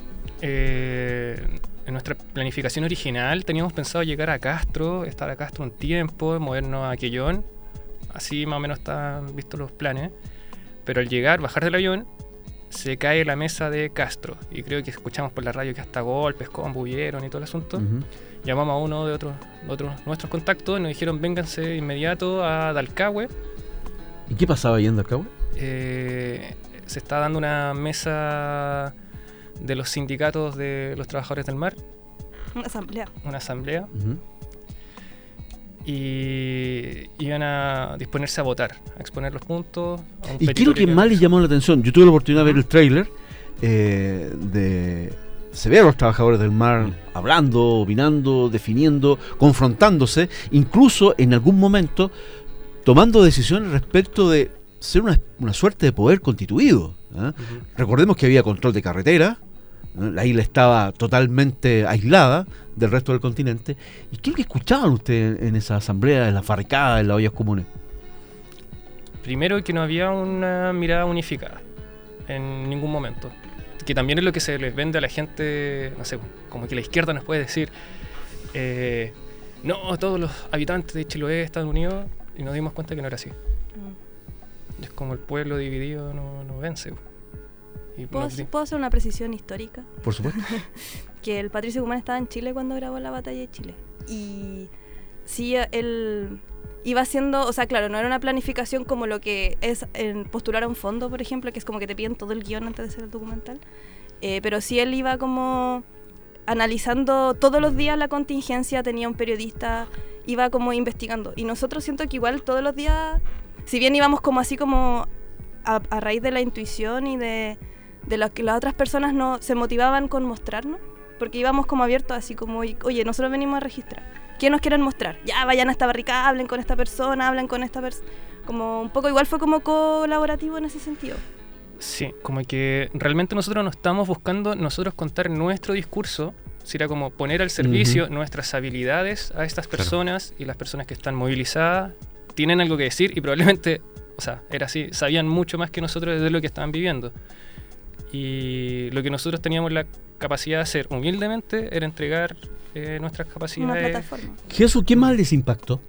eh, en nuestra planificación original teníamos pensado llegar a Castro, estar a Castro un tiempo, movernos a Quellón. Así más o menos están vistos los planes. Pero al llegar, bajar del avión, se cae la mesa de Castro. Y creo que escuchamos por la radio que hasta golpes, combos hubieron y todo el asunto. Uh-huh. Llamamos a uno de otros, otros nuestros contactos y nos dijeron vénganse de inmediato a Dalcahue. ¿Y qué pasaba ahí en Dalcahue? Eh, se está dando una mesa de los sindicatos de los trabajadores del mar. Una asamblea. Una asamblea. Uh-huh. Y iban a disponerse a votar, a exponer los puntos. ¿Y qué es lo que más les llamó la atención? Yo tuve la oportunidad de ver el tráiler eh, de... Se ve a los trabajadores del mar hablando, opinando, definiendo, confrontándose, incluso en algún momento tomando decisiones respecto de ser una, una suerte de poder constituido. ¿eh? Uh-huh. Recordemos que había control de carretera, ¿eh? La isla estaba totalmente aislada del resto del continente. ¿Y qué es lo que escuchaban ustedes en, en esa asamblea, en las barricadas, en las ollas comunes? Primero, que no había una mirada unificada en ningún momento. Que también es lo que se les vende a la gente, no sé, como que la izquierda nos puede decir, eh, no, todos los habitantes de Chiloé están unidos, y nos dimos cuenta que no era así. Mm. Es como el pueblo dividido no, no vence. Y ¿Puedo, no, ¿Puedo hacer una precisión histórica? Por supuesto. Que el Patricio Guzmán estaba en Chile cuando grabó la batalla de Chile. Y sí, él iba haciendo, o sea, claro, no era una planificación como lo que es en postular a un fondo, por ejemplo, que es como que te piden todo el guión antes de hacer el documental. Eh, pero sí él iba como analizando todos los días la contingencia, tenía un periodista, iba como investigando. Y nosotros siento que igual todos los días, si bien íbamos como así como a, a raíz de la intuición y de, de lo que las otras personas no, se motivaban con mostrarnos, porque íbamos como abiertos así como, oye, nosotros venimos a registrar. ¿Qué nos quieren mostrar? Ya, vayan a esta barricada, hablen con esta persona, hablen con esta persona. Como un poco, igual fue como colaborativo en ese sentido. Sí, como que realmente nosotros no estamos buscando nosotros contar nuestro discurso, sino como poner al servicio uh-huh. nuestras habilidades a estas personas, claro. Y las personas que están movilizadas tienen algo que decir y probablemente, o sea, era así, sabían mucho más que nosotros de lo que estaban viviendo. Y lo que nosotros teníamos la capacidad de hacer humildemente era entregar eh, nuestras capacidades. Una plataforma. Jesús, ¿qué más les impactó?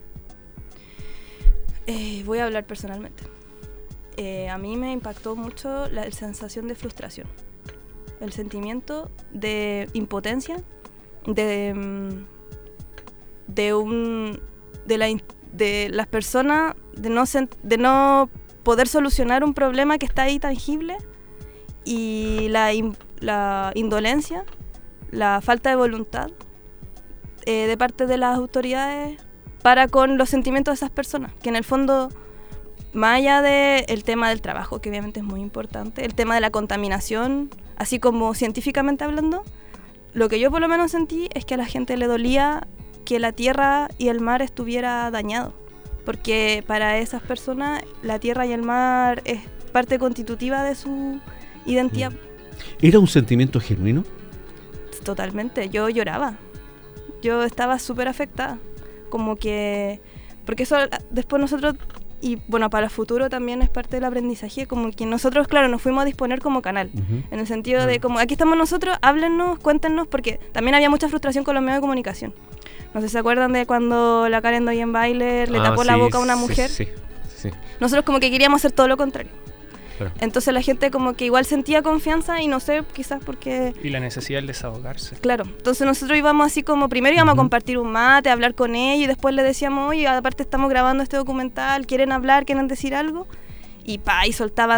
Eh, voy a hablar personalmente. Eh, a mí me impactó mucho la, la sensación de frustración, el sentimiento de impotencia, de de un de la de las personas de no de no poder solucionar un problema que está ahí tangible, y la la indolencia, la falta de voluntad eh, de parte de las autoridades para con los sentimientos de esas personas, que en el fondo, más allá del tema del trabajo, que obviamente es muy importante, el tema de la contaminación, así como científicamente hablando, lo que yo por lo menos sentí es que a la gente le dolía que la tierra y el mar estuviera dañado, porque para esas personas la tierra y el mar es parte constitutiva de su identidad. ¿Era un sentimiento genuino? Totalmente, yo lloraba, yo estaba súper afectada, como que, porque eso después nosotros, y bueno, para el futuro también es parte del aprendizaje, como que nosotros, claro, nos fuimos a disponer como canal, uh-huh. en el sentido uh-huh. de como, aquí estamos nosotros, háblennos, cuéntenos, porque también había mucha frustración con los medios de comunicación. No sé si se acuerdan de cuando la Karen Doyenbailer le ah, tapó sí, la boca a una mujer. Sí, sí, sí. Nosotros como que queríamos hacer todo lo contrario. Claro. Entonces la gente como que igual sentía confianza y no sé, quizás porque... Y la necesidad de desahogarse. Claro, entonces nosotros íbamos así como, primero íbamos uh-huh. a compartir un mate, a hablar con ellos, y después les decíamos, oye, aparte estamos grabando este documental, ¿quieren hablar? ¿Quieren decir algo? Y pa, y soltaban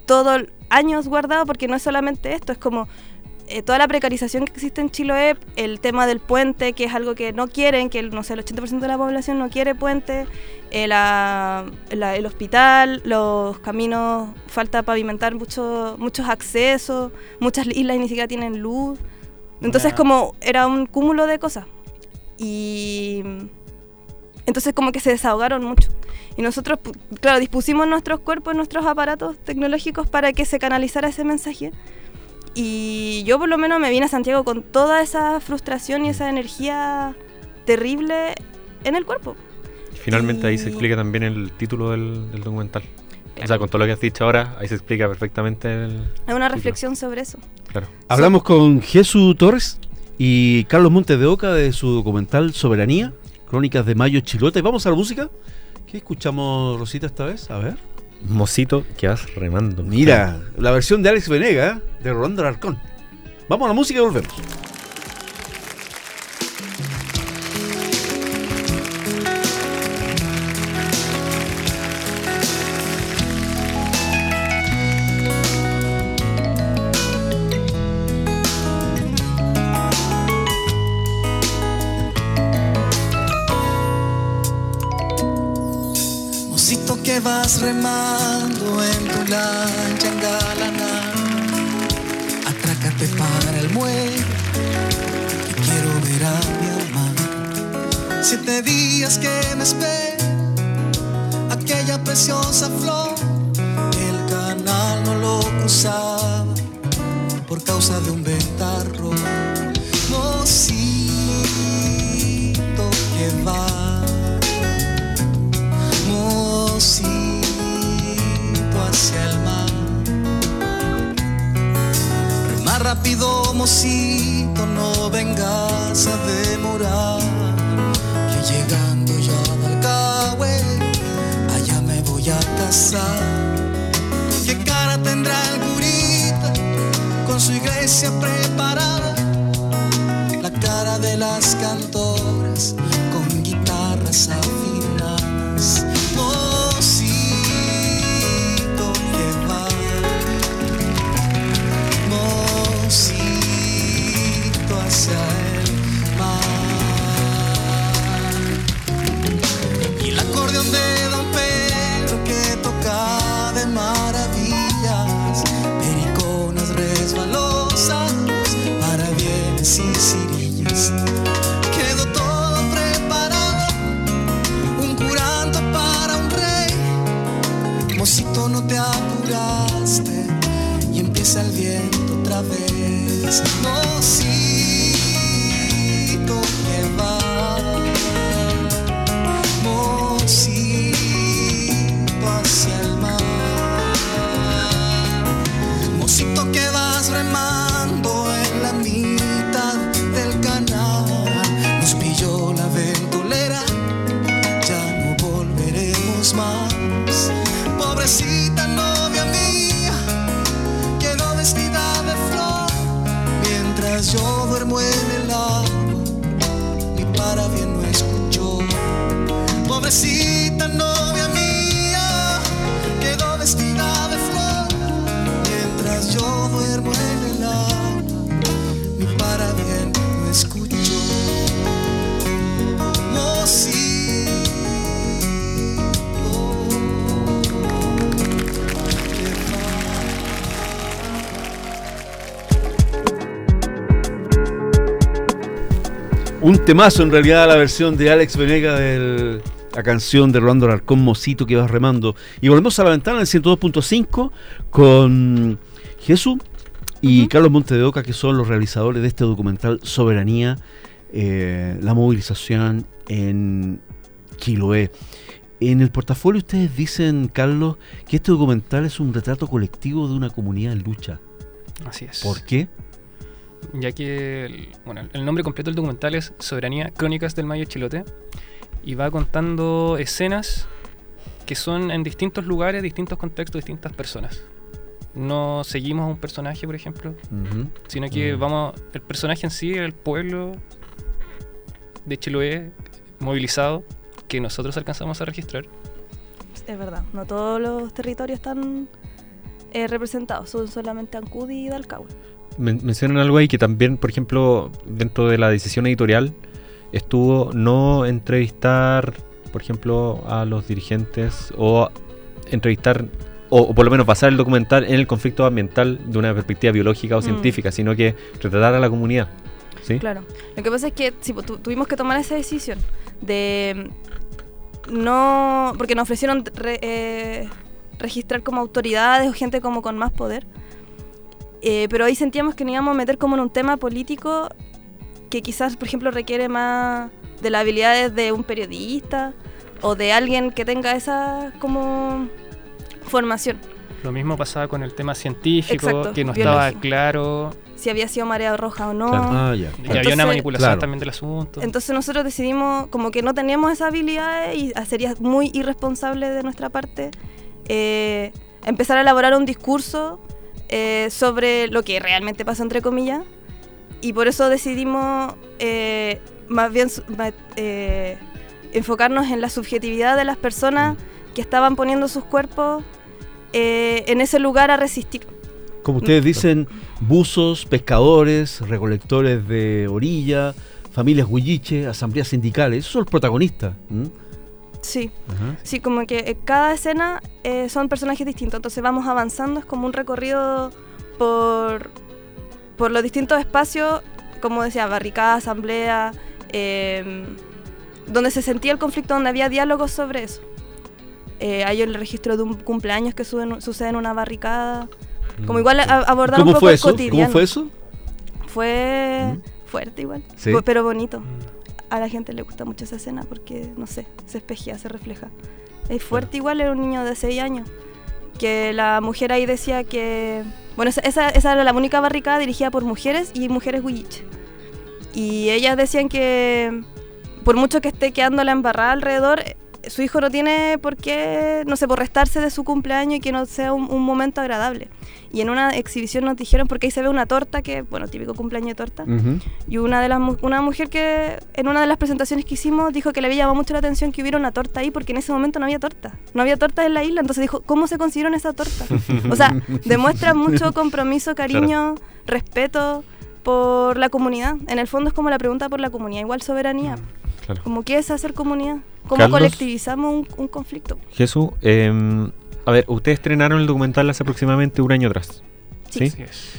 todo años guardado, porque no es solamente esto, es como eh, toda la precarización que existe en Chiloé, el tema del puente, que es algo que no quieren, que el, no sé, el ochenta por ciento de la población no quiere puente, eh, la, la, el hospital, los caminos, falta pavimentar mucho, muchos accesos, muchas islas ni siquiera tienen luz. Entonces, como era un cúmulo de cosas. Y entonces como que se desahogaron mucho. Y nosotros, claro, dispusimos nuestros cuerpos, nuestros aparatos tecnológicos para que se canalizara ese mensaje. Y yo por lo menos me vine a Santiago con toda esa frustración y esa energía terrible en el cuerpo. Finalmente y... ahí se explica también el título del, del documental. Claro. O sea, con todo lo que has dicho ahora, ahí se explica perfectamente el... Hay una reflexión sobre eso. Claro. Hablamos con Jesús Torres y Carlos Montes de Oca de su documental Soberanía, Crónicas de Mayo Chilote. Vamos a la música. ¿Qué escuchamos, Rosita, esta vez? A ver. Mocito que vas remando. Mira, la versión de Alex Venega, de Rolando Alarcón. Vamos a la música y volvemos. Que vas remando en tu lancha engalanada, atrácate para el muelle, que quiero ver a mi amada. Siete días que me espera aquella preciosa flor, el canal no lo cruzaba por causa de un ventarrón. Mocito que va, hacia el mar. Rema rápido, mocito, no vengas a demorar, que llegando yo a Dalcahue, allá me voy a casar. ¿Qué cara tendrá el curita con su iglesia preparada? La cara de las cantoras con guitarras afinadas. Hacia el mar. Y el acordeón de Don Pedro que toca de maravillas, periconas resbalosas, parabienes y cirillas. Quedó todo preparado, un curanto para un rey. Mocito, no te apuraste y empieza el viento otra vez. Mocito que va, mocito hacia el mar. Mocito que vas remando en la mitad del canal. Nos pilló la ventolera, ya no volveremos más. Pobrecita novia mía, quedó vestida de flor mientras yo duermo en el agua. Para bien no escuchó. Pobrecita novia mía, quedó vestida de flor mientras yo duermo en el agua. Mi para bien no escuchó. Mocito. Un temazo en realidad la versión de Alex Venega de la canción de Rolando Alarcón, Mocito que vas remando. Y volvemos a la ventana en el ciento dos punto cinco con Jesús y uh-huh. Carlos Montes de Oca, que son los realizadores de este documental Soberanía, eh, la movilización en Chiloé. En el portafolio ustedes dicen, Carlos, que este documental es un retrato colectivo de una comunidad en lucha. Así es. ¿Por qué? Ya que el, bueno, el nombre completo del documental es Soberanía, Crónicas del Mayo Chilote, y va contando escenas que son en distintos lugares, distintos contextos, distintas personas. No seguimos a un personaje, por ejemplo, uh-huh. sino que uh-huh. vamos, el personaje en sí, el pueblo de Chiloé movilizado, que nosotros alcanzamos a registrar. Es verdad, no todos los territorios están eh, representados, son solamente Ancudi y Dalcahue. Men- mencionan algo ahí que también, por ejemplo, dentro de la decisión editorial estuvo no entrevistar, por ejemplo, a los dirigentes o entrevistar, o, o por lo menos basar el documental en el conflicto ambiental de una perspectiva biológica o Mm. científica, sino que retratar a la comunidad. ¿Sí? Claro. Lo que pasa es que sí, tu- tuvimos que tomar esa decisión de no, porque nos ofrecieron re- eh, registrar como autoridades o gente como con más poder, eh, pero ahí sentíamos que nos íbamos a meter como en un tema político que quizás, por ejemplo, requiere más de las habilidades de un periodista o de alguien que tenga esa como formación. Lo mismo pasaba con el tema científico, Exacto, que no biológico. estaba claro. Si había sido marea roja o no. Claro. Ah, ya. Y Entonces- había una manipulación Claro. también del asunto. Entonces nosotros decidimos como que no teníamos esas habilidades y sería muy irresponsable de nuestra parte eh, empezar a elaborar un discurso eh, sobre lo que realmente pasó, entre comillas, y por eso decidimos eh, más bien su- ma- eh, enfocarnos en la subjetividad de las personas que estaban poniendo sus cuerpos eh, en ese lugar a resistir. Como ustedes dicen, buzos, pescadores, recolectores de orilla, familias huilliche, asambleas sindicales, esos son los protagonistas. ¿Mm? Sí, Ajá. sí, como que eh, cada escena eh, son personajes distintos, entonces vamos avanzando, es como un recorrido por, por los distintos espacios, como decía, barricada, asamblea, eh, donde se sentía el conflicto, donde había diálogos sobre eso. Eh, hay el registro de un cumpleaños que suben- sucede en una barricada, como igual a- abordar ¿Cómo un poco fue el eso? cotidiano. ¿Cómo fue eso? Fue ¿Mm? fuerte igual, Sí. Fue- pero bonito. A la gente le gusta mucho esa escena porque, no sé, se espejea, se refleja. Es fuerte igual, era un niño de seis años. Que la mujer ahí decía que... Bueno, esa, esa, esa era la única barricada dirigida por mujeres y mujeres huilliche. Y ellas decían que por mucho que esté quedando la embarrada alrededor, eh, su hijo no tiene por qué, no sé, por restarse de su cumpleaños y que no sea un, un momento agradable. Y en una exhibición nos dijeron, porque ahí se ve una torta, que, bueno, típico cumpleaños de torta. Ujú. Y una de las mu- una mujer que en una de las presentaciones que hicimos dijo que le había llamado mucho la atención que hubiera una torta ahí porque en ese momento no había torta. No había torta en la isla, entonces dijo, ¿cómo se consiguieron esa torta? O sea, demuestra mucho compromiso, cariño, respeto por la comunidad. En el fondo es como la pregunta por la comunidad, igual soberanía. Claro. Como qué es hacer comunidad, cómo Carlos. colectivizamos un, un conflicto. Jesús, eh, a ver, ustedes estrenaron el documental hace aproximadamente un año atrás. Sí. Así es.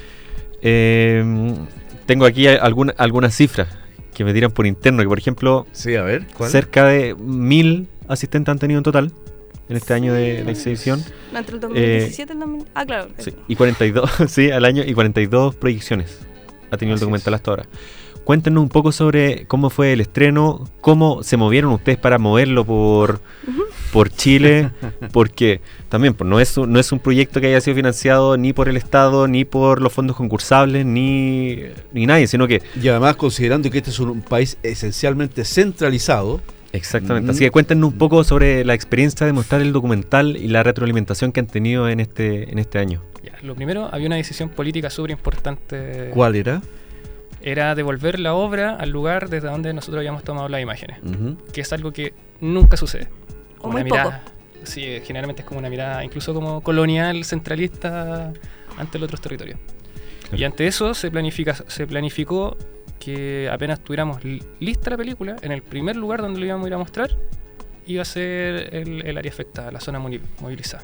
Eh, tengo aquí alguna, algunas cifras que me tiran por interno, que por ejemplo, Sí, a ver, ¿cuál? cerca de mil asistentes han tenido en total en este año de, de exhibición. No, entre el dos mil diecisiete y el dos mil... Ah, claro. Sí, y cuarenta y dos, sí, al año, y cuarenta y dos proyecciones ha tenido el Así documental es. hasta ahora. Cuéntenos un poco sobre cómo fue el estreno, cómo se movieron ustedes para moverlo por, por Chile, porque también pues, no, es un, no es un proyecto que haya sido financiado ni por el Estado, ni por los fondos concursables, ni, ni nadie, sino que... Y además considerando que este es un país esencialmente centralizado. Exactamente, Mm. así que cuéntenos un poco sobre la experiencia de mostrar el documental y la retroalimentación que han tenido en este, en este año. Ya, lo primero, había una decisión política súper importante. ¿Cuál era? Era devolver la obra al lugar desde donde nosotros habíamos tomado las imágenes, Ujú. que es algo que nunca sucede. O Como muy una mirada, sí, generalmente es como una mirada incluso como colonial, centralista ante los otros territorios. Y ante eso se planifica, se planificó que apenas tuviéramos li- lista la película, en el primer lugar donde lo íbamos a ir a mostrar, iba a ser el, el área afectada, la zona moni- movilizada.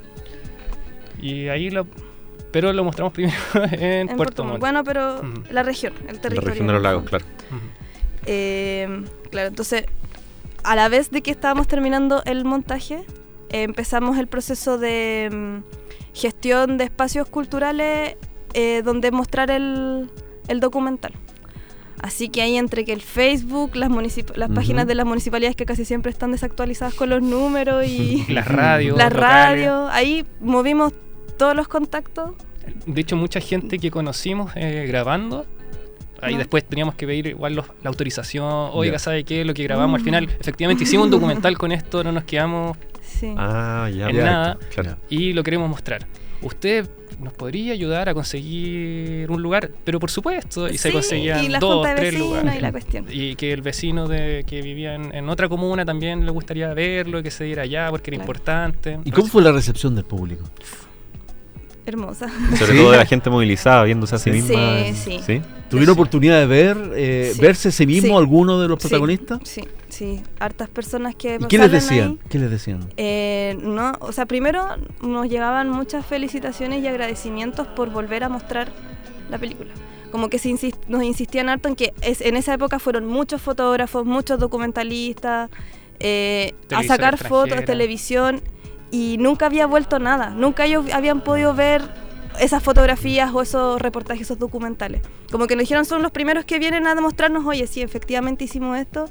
Y ahí lo... Pero lo mostramos primero en, En Puerto Montt. Bueno, pero Ujú. la región, el La territorio. región de los lagos, claro. Ujú. Eh, claro, entonces, a la vez de que estábamos terminando el montaje, eh, empezamos el proceso de mm, gestión de espacios culturales eh, donde mostrar el, el documental. Así que ahí entre que el Facebook, las, municip- las Ujú. páginas de las municipalidades que casi siempre están desactualizadas con los números y Las radios. las locales. radios, ahí movimos todos los contactos. De hecho, mucha gente que conocimos eh, grabando, ahí No. después teníamos que pedir igual los- la autorización. Oiga, Ya. ¿sabe qué? Lo que grabamos al Mm. final, efectivamente hicimos un documental con esto, no nos quedamos Sí. Ah, ya. en ya, nada claro. y lo queremos mostrar. ¿Usted nos podría ayudar a conseguir un lugar? Pero por supuesto, y se Sí, conseguían y la dos, junta de tres vecinos lugares. y la cuestión. Y que el vecino de que vivía en, en otra comuna también le gustaría verlo, que se diera allá porque era Claro. importante. ¿Y cómo fue la recepción del público? hermosa. Sobre ¿Sí? todo de la gente movilizada, viéndose a sí, Sí, misma. sí. ¿Sí? ¿Tuvieron oportunidad de ver, eh, Sí. verse a sí mismo Sí. alguno de los Sí, protagonistas? Sí, sí, hartas personas que ¿Y qué les pasaron decían? ahí. ¿Qué les decían? Eh, no, o sea, primero nos llegaban muchas felicitaciones y agradecimientos por volver a mostrar la película. Como que se insist- nos insistían harto en que es, en esa época fueron muchos fotógrafos, muchos documentalistas, eh, a Televisión sacar fotos, extranjera. televisión, y nunca había vuelto nada. Nunca ellos habían podido ver esas fotografías o esos reportajes, esos documentales. Como que nos dijeron, son los primeros que vienen a demostrarnos, oye, sí, efectivamente hicimos esto,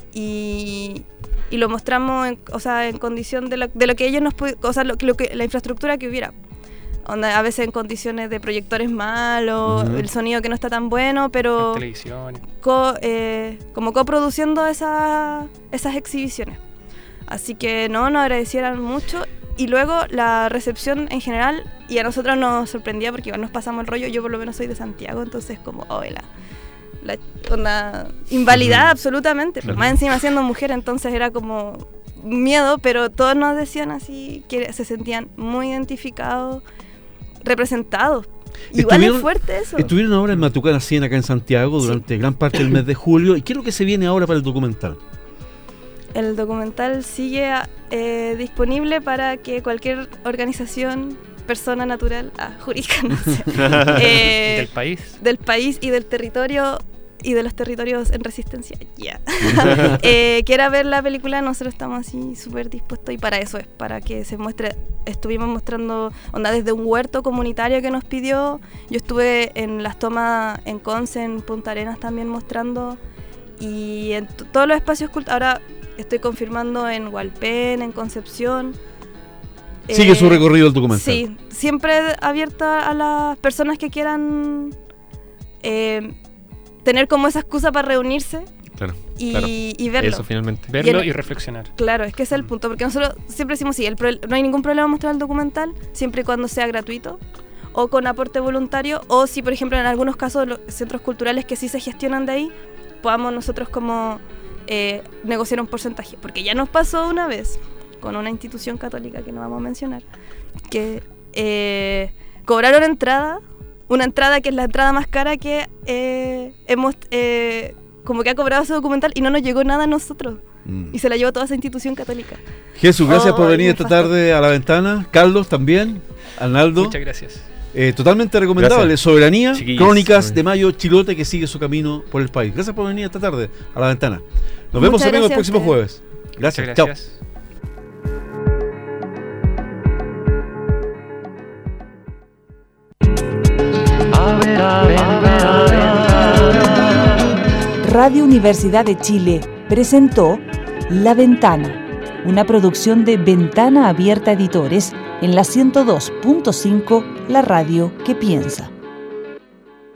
y, y lo mostramos en, o sea, en condición de lo, de lo que ellos nos pu- o sea, lo, lo que, la infraestructura que hubiera. Onda, a veces en condiciones de proyectores malos, Ujú. el sonido que no está tan bueno, pero Televisión. co- eh, como coproduciendo esa, esas exhibiciones. Así que no, nos agradecieran mucho. Y luego la recepción en general, y a nosotros nos sorprendía porque igual nos pasamos el rollo. Yo por lo menos soy de Santiago, entonces como, oh, la, la onda invalidada Ujú. absolutamente. Claro. Más encima siendo mujer, entonces era como miedo, pero todos nos decían así que se sentían muy identificados, representados. Igual es Estuvieron- fuerte eso. Estuvieron ahora en Matucana cien acá en Santiago durante gran parte del mes de julio. ¿Y qué es lo que se viene ahora para el documental? El documental sigue eh, disponible para que cualquier organización, persona natural, ah, jurídica, no sé, eh, Del país. del país y del territorio y de los territorios en resistencia, ya, eh, quiera ver la película, nosotros estamos así súper dispuestos y para eso es, para que se muestre. Estuvimos mostrando, onda, desde un huerto comunitario que nos pidió. Yo estuve en las tomas en Conce, en Punta Arenas también mostrando, y en t- todos los espacios culturales. Ahora estoy confirmando en Hualpén, en Concepción. Sigue Eh, su recorrido el documental. Sí, siempre abierta a las personas que quieran eh, tener como esa excusa para reunirse. Claro, y, claro. y verlo. Eso finalmente. Verlo el- y reflexionar. Claro, es que ese es el punto, porque nosotros siempre decimos, sí, el pro- no hay ningún problema mostrar el documental, siempre y cuando sea gratuito, o con aporte voluntario, o si, por ejemplo, en algunos casos, los centros culturales que sí se gestionan de ahí, podamos nosotros como eh, negociar un porcentaje, porque ya nos pasó una vez con una institución católica que no vamos a mencionar, que eh, cobraron entrada, una entrada que es la entrada más cara que eh, hemos... eh, como que ha cobrado ese documental y no nos llegó nada a nosotros. Mm. Y se la llevó toda esa institución católica. Jesús, gracias por Ay, venir me esta fascinó. tarde a la ventana. Carlos también. Arnaldo. Muchas gracias. Eh, totalmente recomendable. Gracias. Soberanía, Chiquillos. Crónicas de Mayo, Chilote que sigue su camino por el país. Gracias por venir esta tarde a la ventana. Nos vemos Muchas amigos el gracias a próximo ustedes. jueves. Gracias. Muchas Chao. gracias. Radio Universidad de Chile presentó La Ventana, una producción de Ventana Abierta Editores en la ciento dos punto cinco, la radio que piensa.